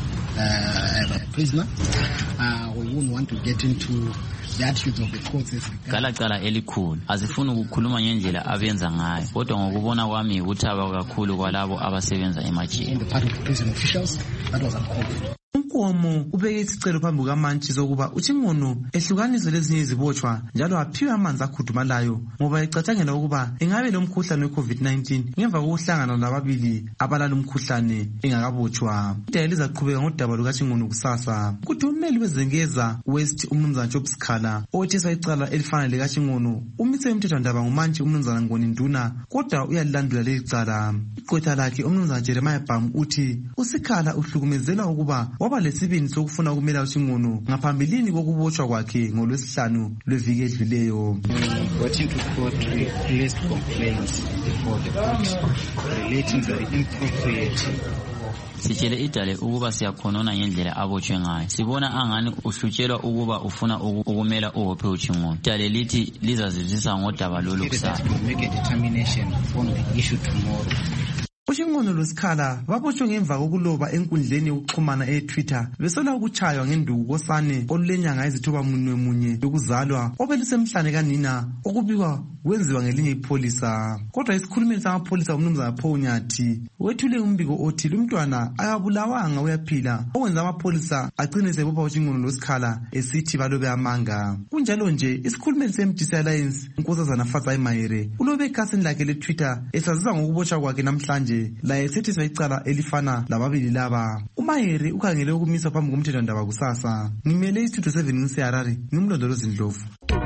prisoner. We wouldn't want to get into the attitudes of the courts. Cala elikhulu azifuni ukukhuluma ngendlela abenza ngayo kodwa ngokubona kwami ukuthaba kakhulu kwalabo abasebenza emajele. On the part of the prison officials, that was uncalled. uNkomo ubeke isicelo phambi kukaMantshi sokuba uChingono ehlukaniswe lezinye izibotshwa njalo aphiwe amanzi akhudumalayo ngoba ecatshangela ukuba engabe lo mkhuhlane we-COVID-19 ngemva kokuhlangana lababili abalala umkhuhlane engakabotshwa. Idale lizaqhubeka ngodaba lukaChingono kusasa. Kuthi ummeli wezengeza West uMnumzana Job Sikhala othesa icala elifana likaChingono umise umthethwandaba nguMantshi uMnumzana Ngoni Nduna kodwa uyalilandula leli cala. Igqwetha lakhe uMnumzana Jeremiah Bhamu uthi uSikhala uhlukumezela ukuba waba lesibindi sokufuna ukumela uChingono ngaphambilini kokubotshwa kwakhe ngoLwesihlanu lweviki edluleyo. Got into court with placed complaints before the court relating to the inappropriate. Sitshele idale ukuba siyakhonona ngendlela abotshwe ngayo. Sibona angani uhlutshelwa ukuba ufuna ukumela uHope uChingono. Idale lithi lizazizisa ngodaba lolu kusasa. Make a determination on the issue tomorrow. uChingono loSikhala babotshwe ngemva kokuloba enkundleni yokuxhumana eTwitter besola ukutshaywa ngenduku kosane olulenyanga ezithoba munye yokuzalwa obelusemhlane kanina okubikwa kwenziwa ngelinye ipholisa. Kodwa isikhulumeli samapholisa uMnumzana Paul Nyathi wethule umbiko othi lumntwana akabulawanga uyaphila okwenza amapholisa agcine sebopha uChingono loSikhala esithi balobe amanga. Kunjalo nje isikhulumeli seMDC Alliance uNkosazana Fatsai Mahere ulobe ekhasini lakhe leTwitter esazisa ngokubotshwa kwakhe namhlanje la esethisa icala elifana lababili laba. uMahere ukhangele ukumisa phambi komthethwandaba kusasa. Ngimele iStudio 7 ngiseHarare ngimlondolozi Ndlovu.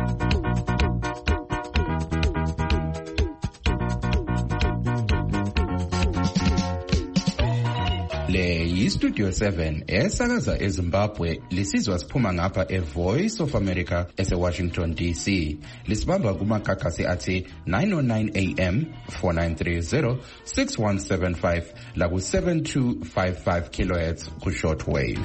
Le yiStudio 7 esakaza eZimbabwe lisizwa siphuma ngapha eVoice of America eseWashington DC. Lisibamba kumakhakhasi athi 909 AM 4930 6175 la ku7255 kHz ku shortwave.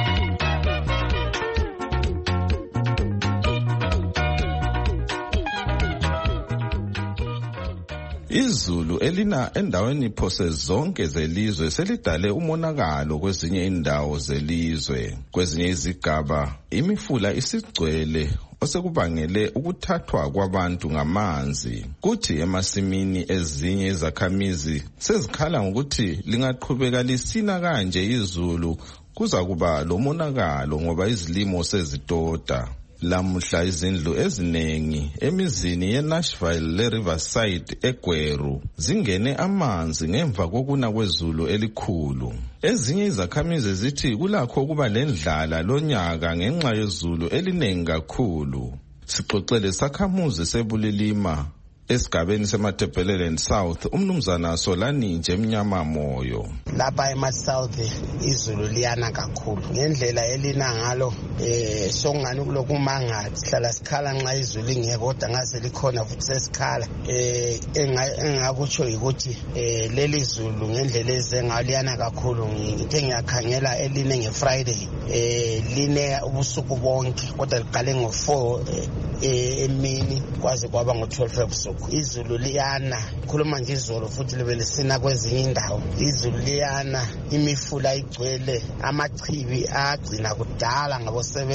Izulu elina endaweni phose zonke zelizwe selidale umonakalo kwezinye indawo zelizwe. Kwezinye izigaba imifula isigcwele osekubangele ukuthathwa kwabantu ngamanzi. Kuthi emasimini ezinye izakhamizi sezikhala ngokuthi lingaqhubeka lisina kanje izulu kuza kuba lomonakalo ngoba izilimo sezitoda. Lamuhla izindlu ezinengi emizini yeNashville leRiverside eGweru zingene amanzi ngemva kokuna kwezulu elikhulu. Ezinye izakhamizi zithi kulakho kuba lendlala lonyaka ngenxa yezulu elinengi kakhulu. Sixoxele sakhamuzi sebulilima esigabeni seMatabeleland South umnumzana Solani nje Mnyama Moyo. Lapha eMasouth izulu liyana kakhulu ngendlela elina ngalo songani kuloko manga sihlala sikhala nxa izulu lingekho kodwa ngase likhona futhi sesikhala engakutsho ukuthi leli zulu ngendlela ezengalo kakhulu ngithe ngiyakhangela eline ngeFriday line ubusuku bonke kodwa liqale ngo4 emini kwaze kwaba ngo12 ebusuku. Izulu liyana khuluma nje izolo futhi libe lisina kwezinye indawo. Izulu liyana imifula igcwele amachibi agcina kudala ngabo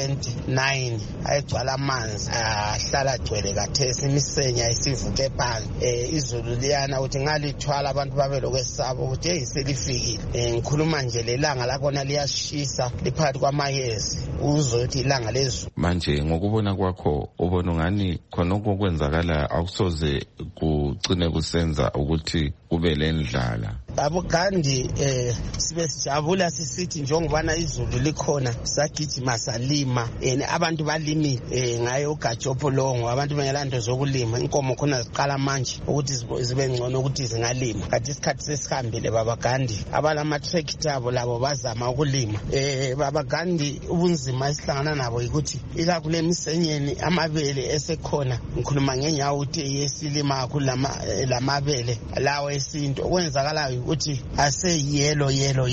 79 ayegcwala amanzi ahlala agcwele kathesi imisenya isivuke phansi. Izulu liyana uthi ngalithwala abantu babe lokwesaba ukuthi hey selifikile. Ngikhuluma nje lelanga lakona liyashisa liphakathi kwamayezi uzothi ilanga lezulu. Manje ngokubona kwakho ubona ngani khona okwenzakala akusoze kucine kusenza ukuthi kube lendlala? Abogandi sibe sijabula sisithi njengobana izulu likhona sagijima salima abantu balimi ngayo uGajopo longo abantu bengelanto zokulima inkomo khona ziqala manje ukuthi zibe ngcono ukuthi zingalima kanti isikhathi sesihambile babagandi abalama tractor abo labo bazama ukulima babagandi ubunzima esihlangana nabo ukuthi ila kule misenyeni amabele esekhona ngikhuluma ngenyawo uthi yesilima kakhulu lamabele lawo esinto okwenzakalayo ukuthi ase yellow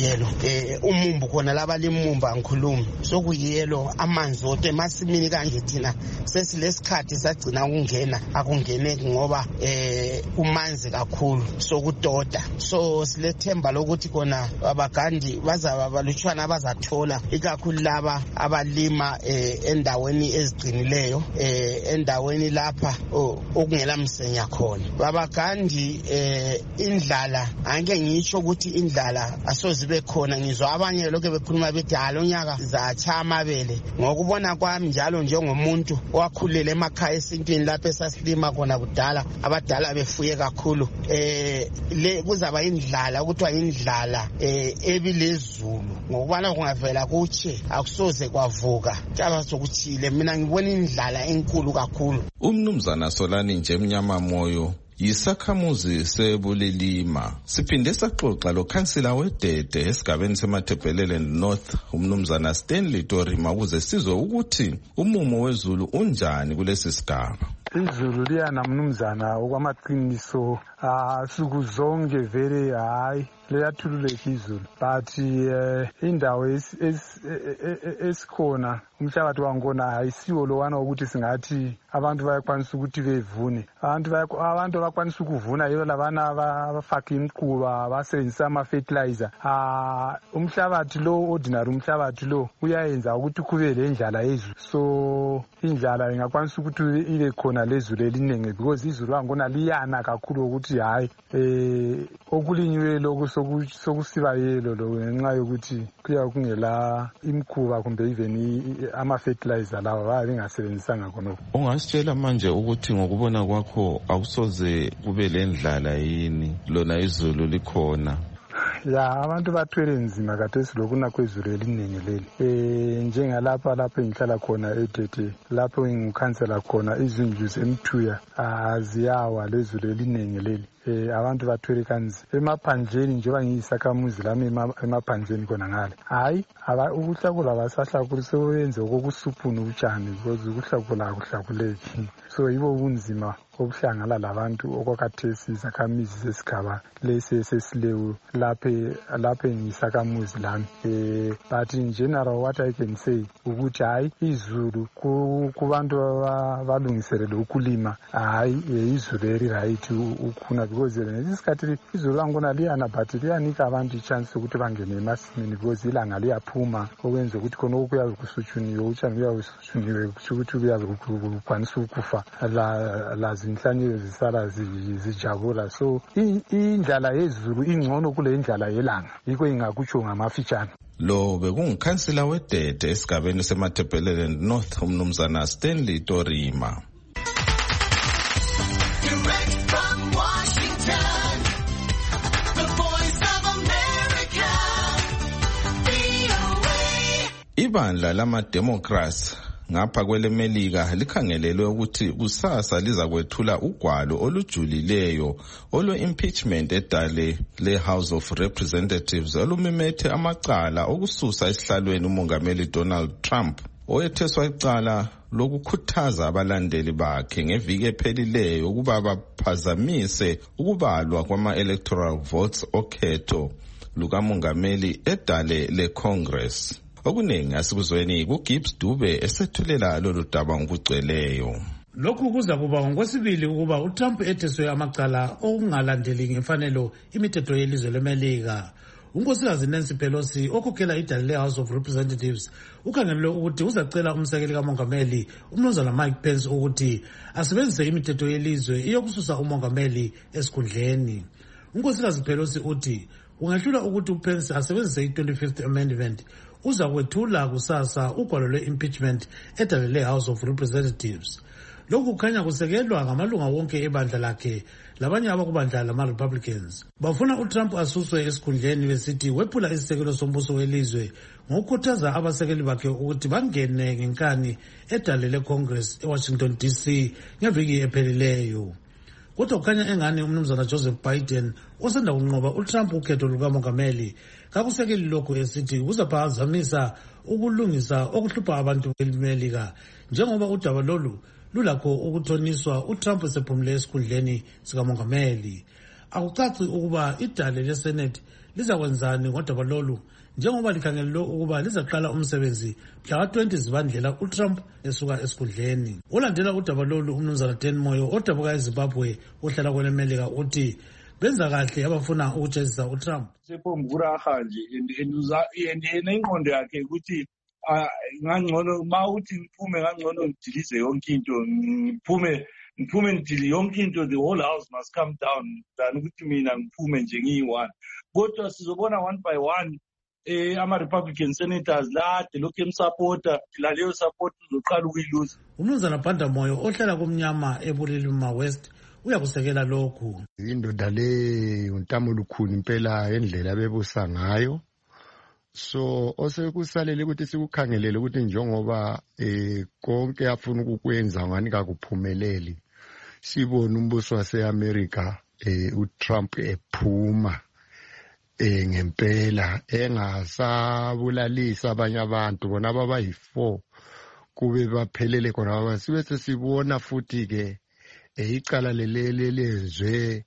umumbu khona laba limumba ngikhuluma sokuyelo amanzi ote masimini kanje thina sesilesikhathi sagcina ukungena akungeneki ngoba umanzi kakhulu sokudoda so silethemba lokuthi kona abagandi bazaba balutshwana bazathola ikakhulu laba abalima endaweni eziqinileyo endaweni lapha okungela msenya khona babagandi indlala angeke ngisho ukuthi indlala asozibe khona ngizwa abanye lokho bekhuluma bethi halonyaka zacha amabele ngokubona kwami njalo njengomuntu owakhulele emakhaya esintwini lapha esasilima khona kudala abadala befuye kakhulu le kuzaba indlala ukuthiwa indlala ebilezulu ngokubana kungavela kutshe akusoze kwavuka njalo sokuthile mina ngibona indlala enkulu kakhulu. Umnumzana Solani nje Mnyama Moyo yisakhamuzi sebulilima. Siphinde saxoxa lo khansila weDede esigabeni seMatabeleland North umnumzana Stanley Torima ukuze sizwe ukuthi umumo wezulu unjani kulesi sigaba. Izulu liyana mnumzana okwamaqiniso suku zonke vele hayi liyathululeka izulu but indawo esikhona umhlabathi wangona ayisiwo lo wana ukuthi singathi abantu bayakwanisa ukuthi bevune abantu bakwanisa ukuvuna yibo labana abafaka imquba basebenzisa ama fertilizer umhlabathi lo ordinary umhlabathi lo uyayenza ukuthi kube lendlala yezulu so indlala ingakwanisa ukuthi ile khona lezulu eliningi because izulu wangona liyana kakhulu ukuthi hayi okulinyiwe lokho sokusiba yelo lo ngenxa yokuthi kuya kungela imkhuba kumbe even ama fertilizer lawa babengasebenzisanga khona. Ungasitshela manje ukuthi ngokubona kwakho awusoze kube lendlala yini lona izulu likhona? Ya abantu bathwele nzima kathesi lokuna kwezulu eliningi leli njengalapha engihlala khona eDede lapho ngikhansela khona izindlu zemthuya aziyawa lezulu eliningi leli abantu bathwele kanzi emaphandleni njengoba ngiyisakhamuzi lami emaphandleni khona ngale hayi ukuhlakula basahlakula sebenze okokusuphuna utshani because ukuhlakula kuhlakuleki so yibo ubunzima obuhlangana labantu okwakhathesi izakhamizi zesigaba lesi esesilewu lapha ngiyisakhamuzi lami but in general what I can say ukuthi hayi izulu kubantu balungiselele ukulima hayi izulu eri right ukhuna because lesikhathi izulu langona liyana but liyanika abantu ichance ukuthi bangene emasimini because ilanga liyaphuma okwenza ukuthi khona okuyabe kusuthuniwe utshani kuyabe kusuthuniwe ukuthi kuyabe kukwanisa ukufa inhlanyelo zisala zijabula so indlala yezulu ingcono kule indlala yelanga yikho ingakutsho ngamafitshane. Lo bekungikhansila weDede esigabeni seMatabeleland North umnumzana Stanley Torima. Ibandla lama-Democrats ngapha kwelemelika likhangelelwe ukuthi kusasa liza kwethula ugwalo olujulileyo olwe-impeachment edale le-House of Representatives olumimethe amacala okususa esihlalweni umongameli Donald Trump oyetheswa icala lokukhuthaza abalandeli bakhe ngeviki ephelileyo ukuba baphazamise ukubalwa kwama-electoral votes okhetho lukamongameli edale le-Congress. Okuningi asikuzweni kuGibbs Dube esethulela lolu daba ngokugcweleyo. Lokhu kuza kuba ngokwesibili ukuba uTrump etheswe amacala okungalandeli ngemfanelo imithetho yelizwe leMelika. unkosikazi Nancy Pelosi okhokhela idale le-House of Representatives ukhangelelwe ukuthi uzacela umsekeli kamongameli umnumzana Mike Pence ukuthi asebenzise imithetho yelizwe iyokususa umongameli esikhundleni. unkosikazi Pelosi uthi ungahlula ukuthi uPence asebenzise i-25th Amendment uza kwethula kusasa ugwalo lwe-impeachment edale le-House of Representatives. Lokhu kukhanya kusekelwa ngamalunga wonke ebandla lakhe labanye abakubandla lama-Republicans. Bafuna uTrump asuswe esikhundleni besithi wephula isisekelo sombuso welizwe ngokukhuthaza abasekeli bakhe ukuthi bangene ngenkani edale le-Congress eWashington DC ngeviki ephelileyo. Kodwa kukhanya engani umnumzana Joseph Biden osanda kunqoba uTrump ukhetho lukamongameli kakusekeli lokhu esithi kuzaphazamisa ukulungisa okuhlupha abantu beMelika njengoba udaba lolu lulakho ukuthoniswa uTrump esephumule esikhundleni sikamongameli. Akucaci ukuba idale leSenate lizakwenzani ngodaba lolu njengoba likhangelelwe ukuba lizaqala umsebenzi mhla ka-20 Zibandlela uTrump esuka esikhundleni. Olandela udaba lolu umnumzana Dan Moyo odabuka eZimbabwe ohlala kwelemelika uthi benza kahle abafuna ukujezisa uTrump. Sephomburaha nje yena ingqondo yakhe ukuthi ngangcono mawuthi ngiphume ngangcono ngidilize yonke into ngiphume ngidili yonke into, the whole house must come down than ukuthi mina ngiphume nje ngiyi-one. Kodwa sizobona one by one ama-Republican senators lade lokhu emsupporta laleyo support uzoqala ukuyiluza. umnumzana Banda Moyo ohlala kumnyama eBulilima West uyakusekela lokhu. Indoda le untamo olukhulu impela endlela abebusa ngayo. So osekusalele ukuthi sikukhangelele ukuthi njengoba konke afuna ukukwenza ngani kakuphumeleli. Sibona umbuso waseAmerica uTrump ephuma ngempela engasabulalisa abanye abantu bona abayi4 kube baphelele khona sibe sesibona futhi ke icala lelele lezwe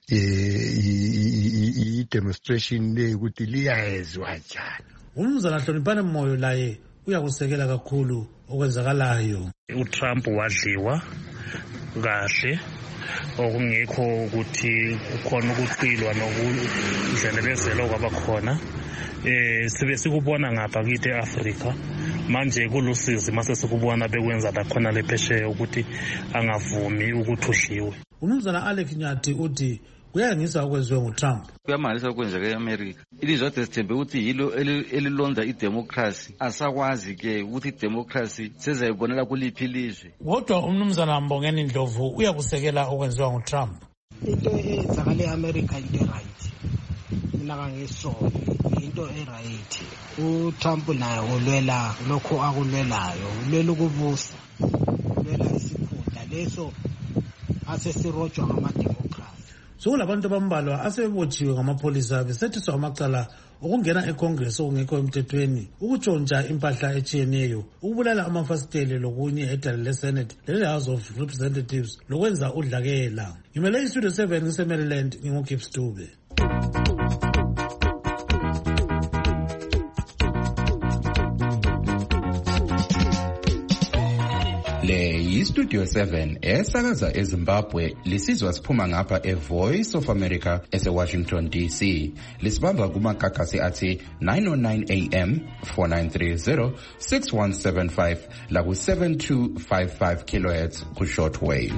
i-demonstration le ukuthi liyezwa njani. umnumzana Hloniphane Moyo laye uyakusekela kakhulu okwenzakalayo. uTrump wadliwa kahle okungekho ukuthi ukhona ukuqilwa nokudlelezela kwabakhona. Sibe sikubona ngapha kithi eAfrika manje kulusizi mase sikubona bekwenza lakhona lephesheya ukuthi angavumi ukuthi udliwe. umnumzana Alex Nyathi uthi kuyangisa okwenziwe nguTrump. Kuyamangalisa okwenzeka eAmerica. Ilizwe sithembe ukuthi yilo elilonda idemocracy. Asakwazi ke ukuthi idemocracy sezayibonela kuliphi ilizwe. Kodwa umnumzana Mbongeni Ndlovu uyakusekela okwenziwa nguTrump. Into eyenzakale eAmerica into right. Mina kangisho into right. uTrump naye ulwela lokho akulwelayo, ulwela ukubusa, ulwela isikhundla leso asesirojwa ngamademocracy. Sokulabantu abambalwa asebebotshiwe ngamapholisa besethiswa amacala okungena eCongress okungekho emthethweni, ukutshontsha impahla etshiyeneyo, ukubulala amafasiteli lokunye edale leSenate lele-House of Representatives lokwenza udlakela. Ngimele iStudio 7 ngise-Maryland nginguGibbs Dube. Le yiStudio 7 esakaza eZimbabwe lisizwa siphuma ngapha eVoice of America eseWashington DC. Lisibamba kumakakasi athi 909 AM 4930 6175 la ku7255 kHz ku shortwave.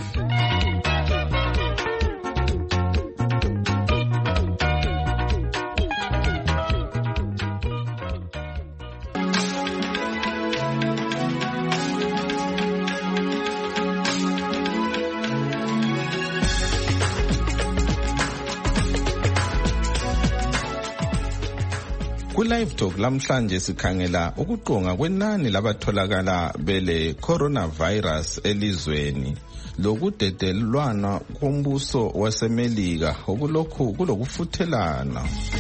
Ku-Live Talk lamhlanje sikhangela ukuqonga kwenani labatholakala bele coronavirus elizweni lokudedelwana kombuso waseMelika okulokhu kulokufuthelana.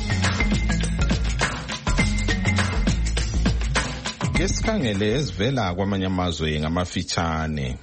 Ke sikhangele ezivela kwamanye amazwe ngamafitshane.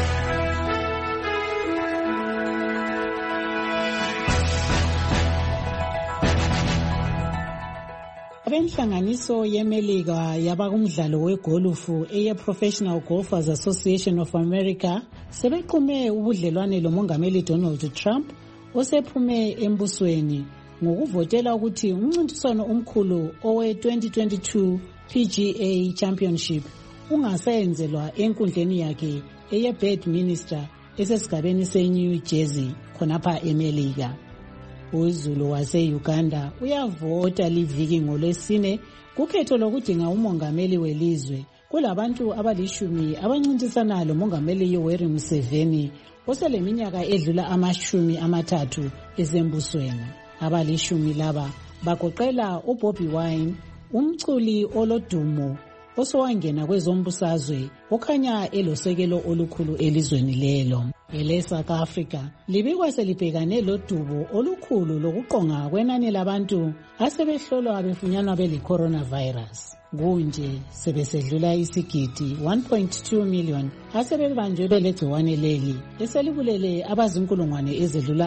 Abenhlanganiso yeMelika yabakumdlalo wegolufu eye-Professional Golfers Association of America sebequme ubudlelwane lomongameli Donald Trump osephume embusweni ngokuvotela ukuthi umncintiswano omkhulu owe-2022 PGA Championship ungasayenzelwa enkundleni yakhe eye-Bedminster esesigabeni se-New Jersey khonapha eMelika. UZulu wase-Uganda uyavota liviki ngolwesine kukhetho lokudinga umongameli welizwe kulabantu abalishumi abancintisana lomongameli Yoweri Museveni oseleminyaka edlula 30 esembusweni. Abalishumi laba bagoqela uBobby Wine, umculi olodumo osowangena kwezombusazwe okhanya elosekelo olukhulu elizweni lelo. EleSouth Africa libikwa selibhekane lodubo olukhulu lokuqonga kwenani labantu asebehlolwa befunyanwa bele-coronavirus. Kunje sebesedlula isigidi 1.2 million asebebanjwe belegciwane leli eselibulele abazinkulungwane ezedlula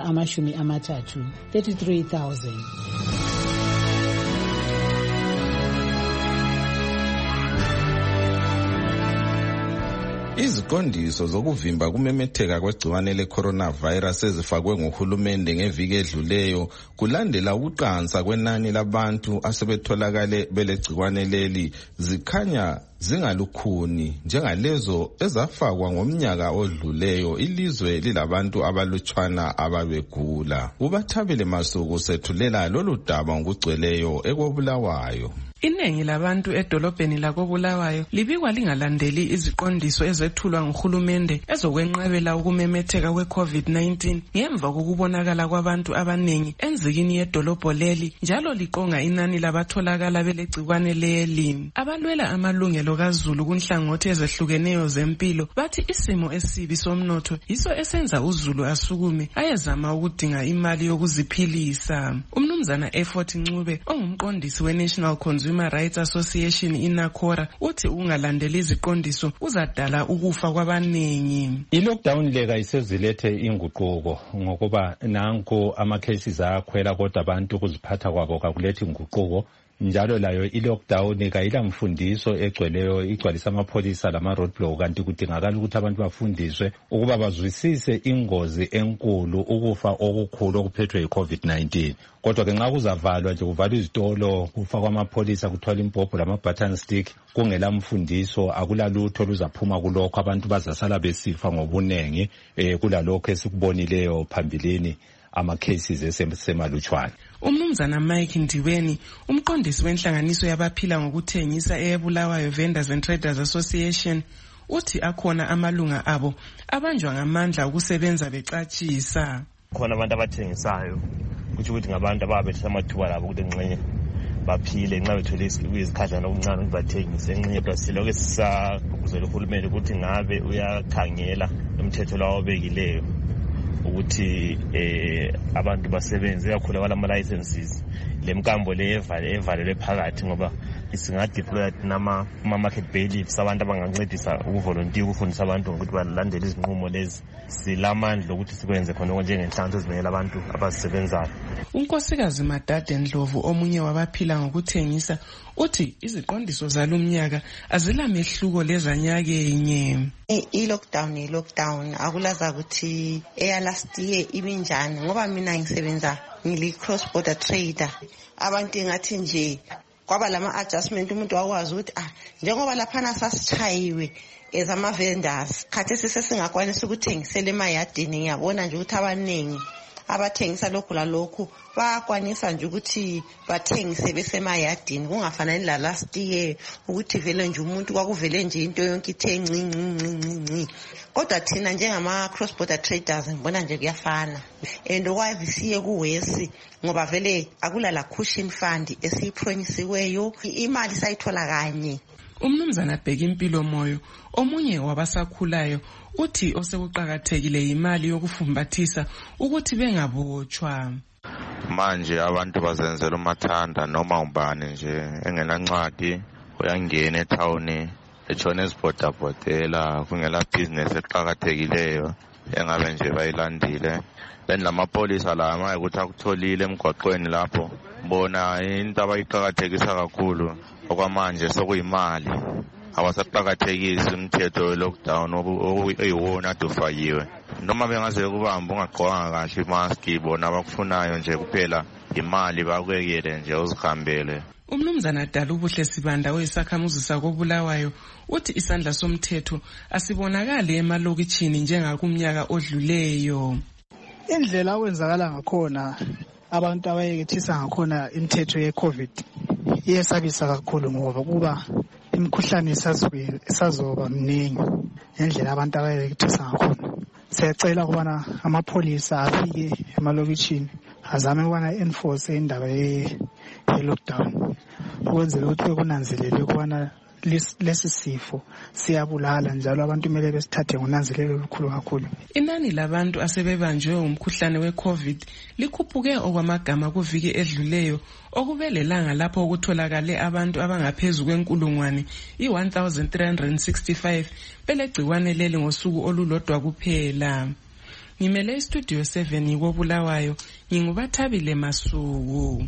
33,000. Iziqondiso zokuvimba kumemetheka kwegciwane le-coronavirus ezifakwe nguhulumende ngeviki edluleyo kulandela ukuqansa kwenani labantu asebetholakale belegciwane leli zikhanya zingalukhuni njengalezo ezafakwa ngomnyaka odluleyo ilizwe lilabantu abalutshwana ababegula. UBathabile Masuku sethulela lolu daba ngokugcweleyo ekobulawayo. Iningi labantu edolobheni lakoBulawayo libikwa lingalandeli iziqondiso ezethulwa nguhulumende ezokwenqabela ukumemetheka kwe-COVID-19 ngemva kokubonakala kwabantu abaningi enzikini yedolobho leli njalo liqonga inani labatholakala belegciwane leli. Abalwela amalungelo kaZulu kunhlangothi ezehlukeneyo zempilo bathi isimo esibi somnotho yiso esenza uZulu asukume ayezama ukudinga imali yokuziphilisa. Umnumzana Effort Ncube ongumqondisi we-National Consumer Rights Association iNACORA uthi ungalandeli iziqondiso uzadala ukufa kwabaningi. I-lockdown leka isezilethe inguquko ngokuba nanko ama-cases ayakhwela kodwa abantu kuziphatha kwabo kakulethi inguquko. Njalo layo i-lockdown kayila mfundiso egcweleyo igcwalisa amapholisa lama-roadblock kanti kudingakala ukuthi abantu bafundiswe ukuba bazwisise ingozi enkulu ukufa okukhulu okuphethwe yi-COVID-19. Kodwa ke nxa kuzavalwa nje kuvalwa izitolo kufakwa amapholisa kuthwala impompo lama-button stick kungela mfundiso akulalutho luzaphuma kulokho abantu bazasala besifa ngobunengi kulalokho esikubonileyo phambilini ama-cases esemalutshwane. Umnumzana Mike Ndiweni umqondisi wenhlanganiso yabaphila ngokuthengisa eyeBulawayo Vendors and Traders Association uthi akhona amalunga abo abanjwa ngamandla ukusebenza becatshisa. Khona abantu abathengisayo ukuthi ngabantu ababethe amathuba labo ukuthi ngxenye baphile nxa bethole izikhadlana okuncane ukuthi bathengise ngxenye basiloke sisagqugquzela uhulumende ukuthi ngabe uyakhangela umthetho lawo obekileyo ukuthi abantu basebenze kakhulu abalama-licenses lemkambo le evalelwe phakathi ngoba singadeploya nama-market bailiffs abantu abangancedisa ukuvolontiya ukufundisa abantu ngokuthi balandele izinqumo lezi. Silamandla ukuthi sikwenze khona njengenhlanganiso ezimele abantu abazisebenzayo. uNkosikazi Madade Ndlovu omunye wabaphila ngokuthengisa uthi iziqondiso zalumnyaka azilamehluko lezanyakenye. I-lockdown akulaza ukuthi last year ibinjani ngoba mina ngisebenza ngili-cross border trader. Abantu ngathi nje kwaba lama-adjustment umuntu wakwazi ukuthi njengoba laphana sasichayiwe ezama-vendors khathesi sesingakwanisa ukuthengisela emayadini ngiyabona nje ukuthi abaningi abathengisa lokhu lalokhu bayakwanisa nje ukuthi bathengise besemayadini kungafanani la last year ukuthi vele nje umuntu kwakuvele nje into yonke ithe nci. Kodwa thina njengama cross border traders ngibona nje kuyafana and okwazi siye kuwesi ngoba vele akulala cushion fund esiyipromisesiweyo imali sayithola kanye. Umnumzana Bheki Impilo Moyo omunye wabasakhulayo uthi osekuqhakathekile imali yokufumbathisa ukuthi bengabotshwa. Manje abantu bazenzela umathanda noma ubani nje engenancwadi uyangena etown etshona ezibhodabhodela kungela business eqhakathekileyo engabe nje bayilandile then lamapolisa la amaye ukuthi akutholile emgwaqweni lapho bona into abayiqhakathekisa kakhulu okwamanje sokuyimali abasaqhakathekisi umthetho we-lockdown oyiwona ade ufakiwe noma bengaze kubamba ungagqokanga kahle imaski bona abakufunayo nje kuphela imali bakuyekele nje uzihambele. Umnumzana Dalubuhle Sibanda oyisakhamuzi sakobulawayo uthi isandla somthetho asibonakali emalokitshini njengakumnyaka odluleyo. Indlela okwenzakala ngakhona abantu abayekethisa ngakhona imithetho ye-COVID iyesabisa kakhulu ngoba kuba imikhuhlane isazoba mningi ngendlela abantu abayekethisa ngakhona. Siyacela ukubana amapholisa afike emalokitshini azame ukubana enforce indaba ye-lockdown ukwenzela ukuthi kunanzelele ukubana lesi sifo siyabulala njalo abantu kumele besithathe ngonanzelelo olukhulu kakhulu. Inani labantu asebebanjwe umkhuhlane we-COVID likhuphuke okwamagama kuviki edluleyo okubelelanga lapho ukutholakale abantu abangaphezu kwenkulungwane i-1365 belegciwane leli ngosuku olulodwa kuphela. Ngimele istudio 7 ngikobulawayo ngingubathabile Masuku.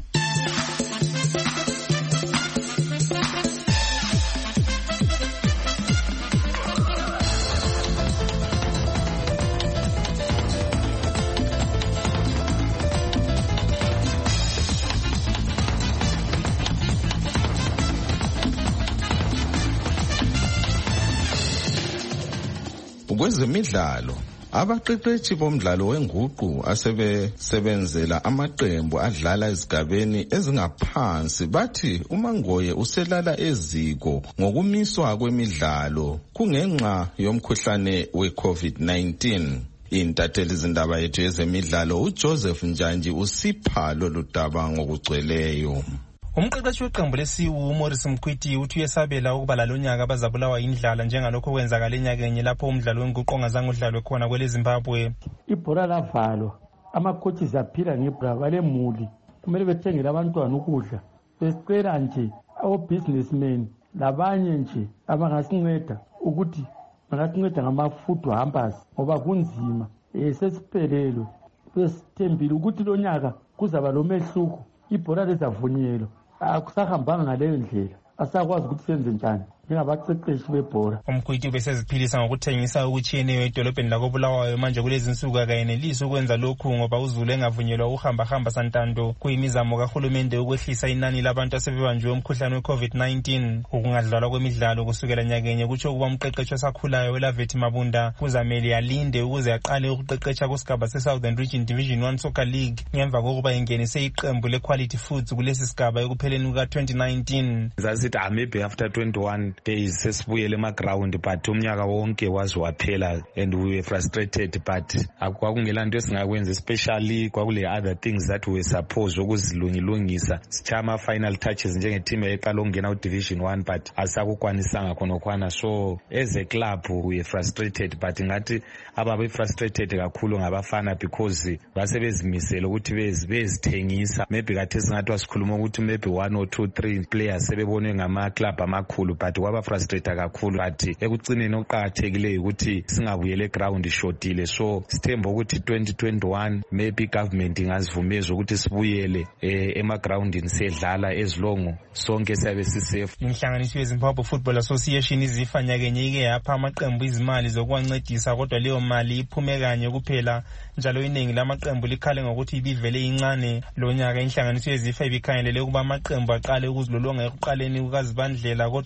Kwezemidlalo abaqeqetshi bomdlalo wenguqu asebesebenzela amaqembu adlala ezigabeni ezingaphansi bathi uMangoye uselala eziko ngokumiswa kwemidlalo kungenxa yomkhuhlane we-COVID-19. Intatheli izindaba yethu yezemidlalo uJoseph Njanji usipha lolu daba ngokugcweleyo. Umqeqeshi weqembu lesiwu Morris Mkhwiti uthi uyesabela ukuba lalonyaka bazabulawa indlala njengalokho kwenzakala enyakeni lapho umdlalo wenguqu ongazange udlalwe khona kwele Zimbabwe. Ibhola lavalwa, ama-coaches aphila ngebhola balemuli kumele bethengele abantwana ukudla. Besicela nje abo-businessmen labanye nje abangasinceda ukuthi bangasinceda ngama-food hampers ngoba kunzima. Sesiphelelwe besithembile ukuthi lo nyaka kuzaba lo mehluko ibhola lizavunyelwa. Akusahambanga ngaleyo ndlela asakwazi ukuthi senze njani njengabaqeqeshi bebhola. Umkhwiti beseziphilisa ngokuthengisa okutshiyeneyo edolobheni lakobulawayo manje kulezi nsuku akayenelisi ukwenza lokhu ngoba uzulu engavunyelwa ukuhamba santando kuyimizamo kahulumende ukwehlisa inani labantu asebebanjwe umkhuhlane we-COVID-19. Ukungadlalwa kwemidlalo kusukela nyakenye kutsho ukuba umqeqeshi osakhulayo weLavethi Mabunda kuzamele alinde ukuze aqale ukuqeqesha kusigaba se-Southern Region Division 1 Soccer League ngemva kokuba ingenise iqembu le-Quality Foods kulesi sigaba ekupheleni kuka-2019. Zasithi maybe after 21 days sesibuyele emaground but umnyaka wonke waze waphela and we were frustrated but kwakungela nto esingakwenza especially kwakule other things that we were supposed ukuzilungilungisa sichama final touches njengeteam eqala ukungena ku-Division 1 but asakukwanisanga khonokwana so as a club we were frustrated but ngathi ababe frustrated kakhulu ngabafana because basebezimisela ukuthi bezithengisa maybe kathi singathi wasikhuluma ukuthi maybe 1 or 2 3 players sebebonwe ngama-club amakhulu but kwaba frustrate kakhulu but ekucineni okuqhakathekileyo ukuthi singabuyele eground ishotile so sithemba ukuthi 2021 maybe government ingazivumeza ukuthi sibuyele emagroundini sedlala ezilongo sonke siyabe sisafe. Inhlanganiso yeZimbabwe Football Association izifa nyakenye ike yapha amaqembu izimali zokuwancedisa kodwa leyo mali iphume kanye kuphela njalo iningi lamaqembu likhale ngokuthi ibivele incane. Lo nyaka inhlanganiso yezifa ibikhangelele ukuba amaqembu aqale ukuzilolonga ekuqaleni kukazibandlela kodwa lezo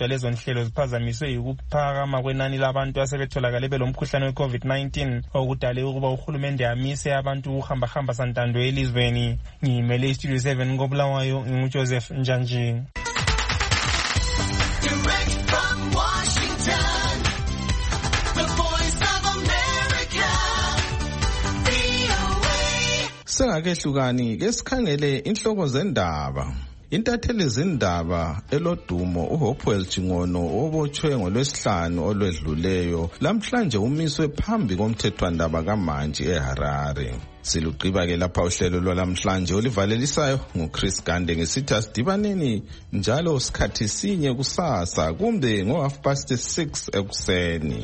zinhlelo ziphazamiswe yikuphakama kwenani labantu asebetholakale belomkhuhlane we-COVID-19 okudale ukuba uhulumende amise abantu ukuhambahamba santando elizweni. Ngimele iStudio 7 koBulawayo, nginguJoseph Njanji. Sengakehlukani ke sikhangele inhloko zendaba. Intatheli zindaba elodumo uHopewell Chingono obotshwe ngoLwesihlanu olwedluleyo lamhlanje umiswe phambi komthethwandaba kaManji eHarare. Siluqiba ke lapha uhlelo lwalamhlanje olivalelisayo nguChris Gande ngesithi asidibaneni njalo sikhathi sinye kusasa kumbe ngo6:30 ekuseni.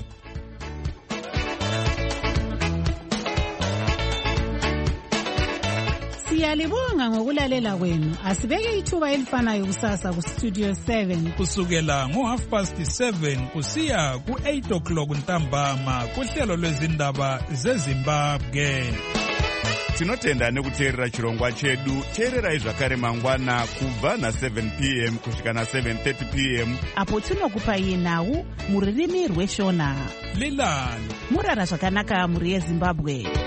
Siyalibonga ngokulalela kwenu. Asibeke ithuba elifanayo kusasa ku Studio 7 kusukela ngo7:30 kusiya ku8:00 ntambama kuhlelo lwezindaba zeZimbabwe. Tinotenda nekuteerera chirongwa chedu. Teererai zvakare mangwana kubva na7 p.m. kusvika na7:30 p.m. apo tinokupai nhau mururimi rweshona. Lilani murara zvakanaka muri yeZimbabwe.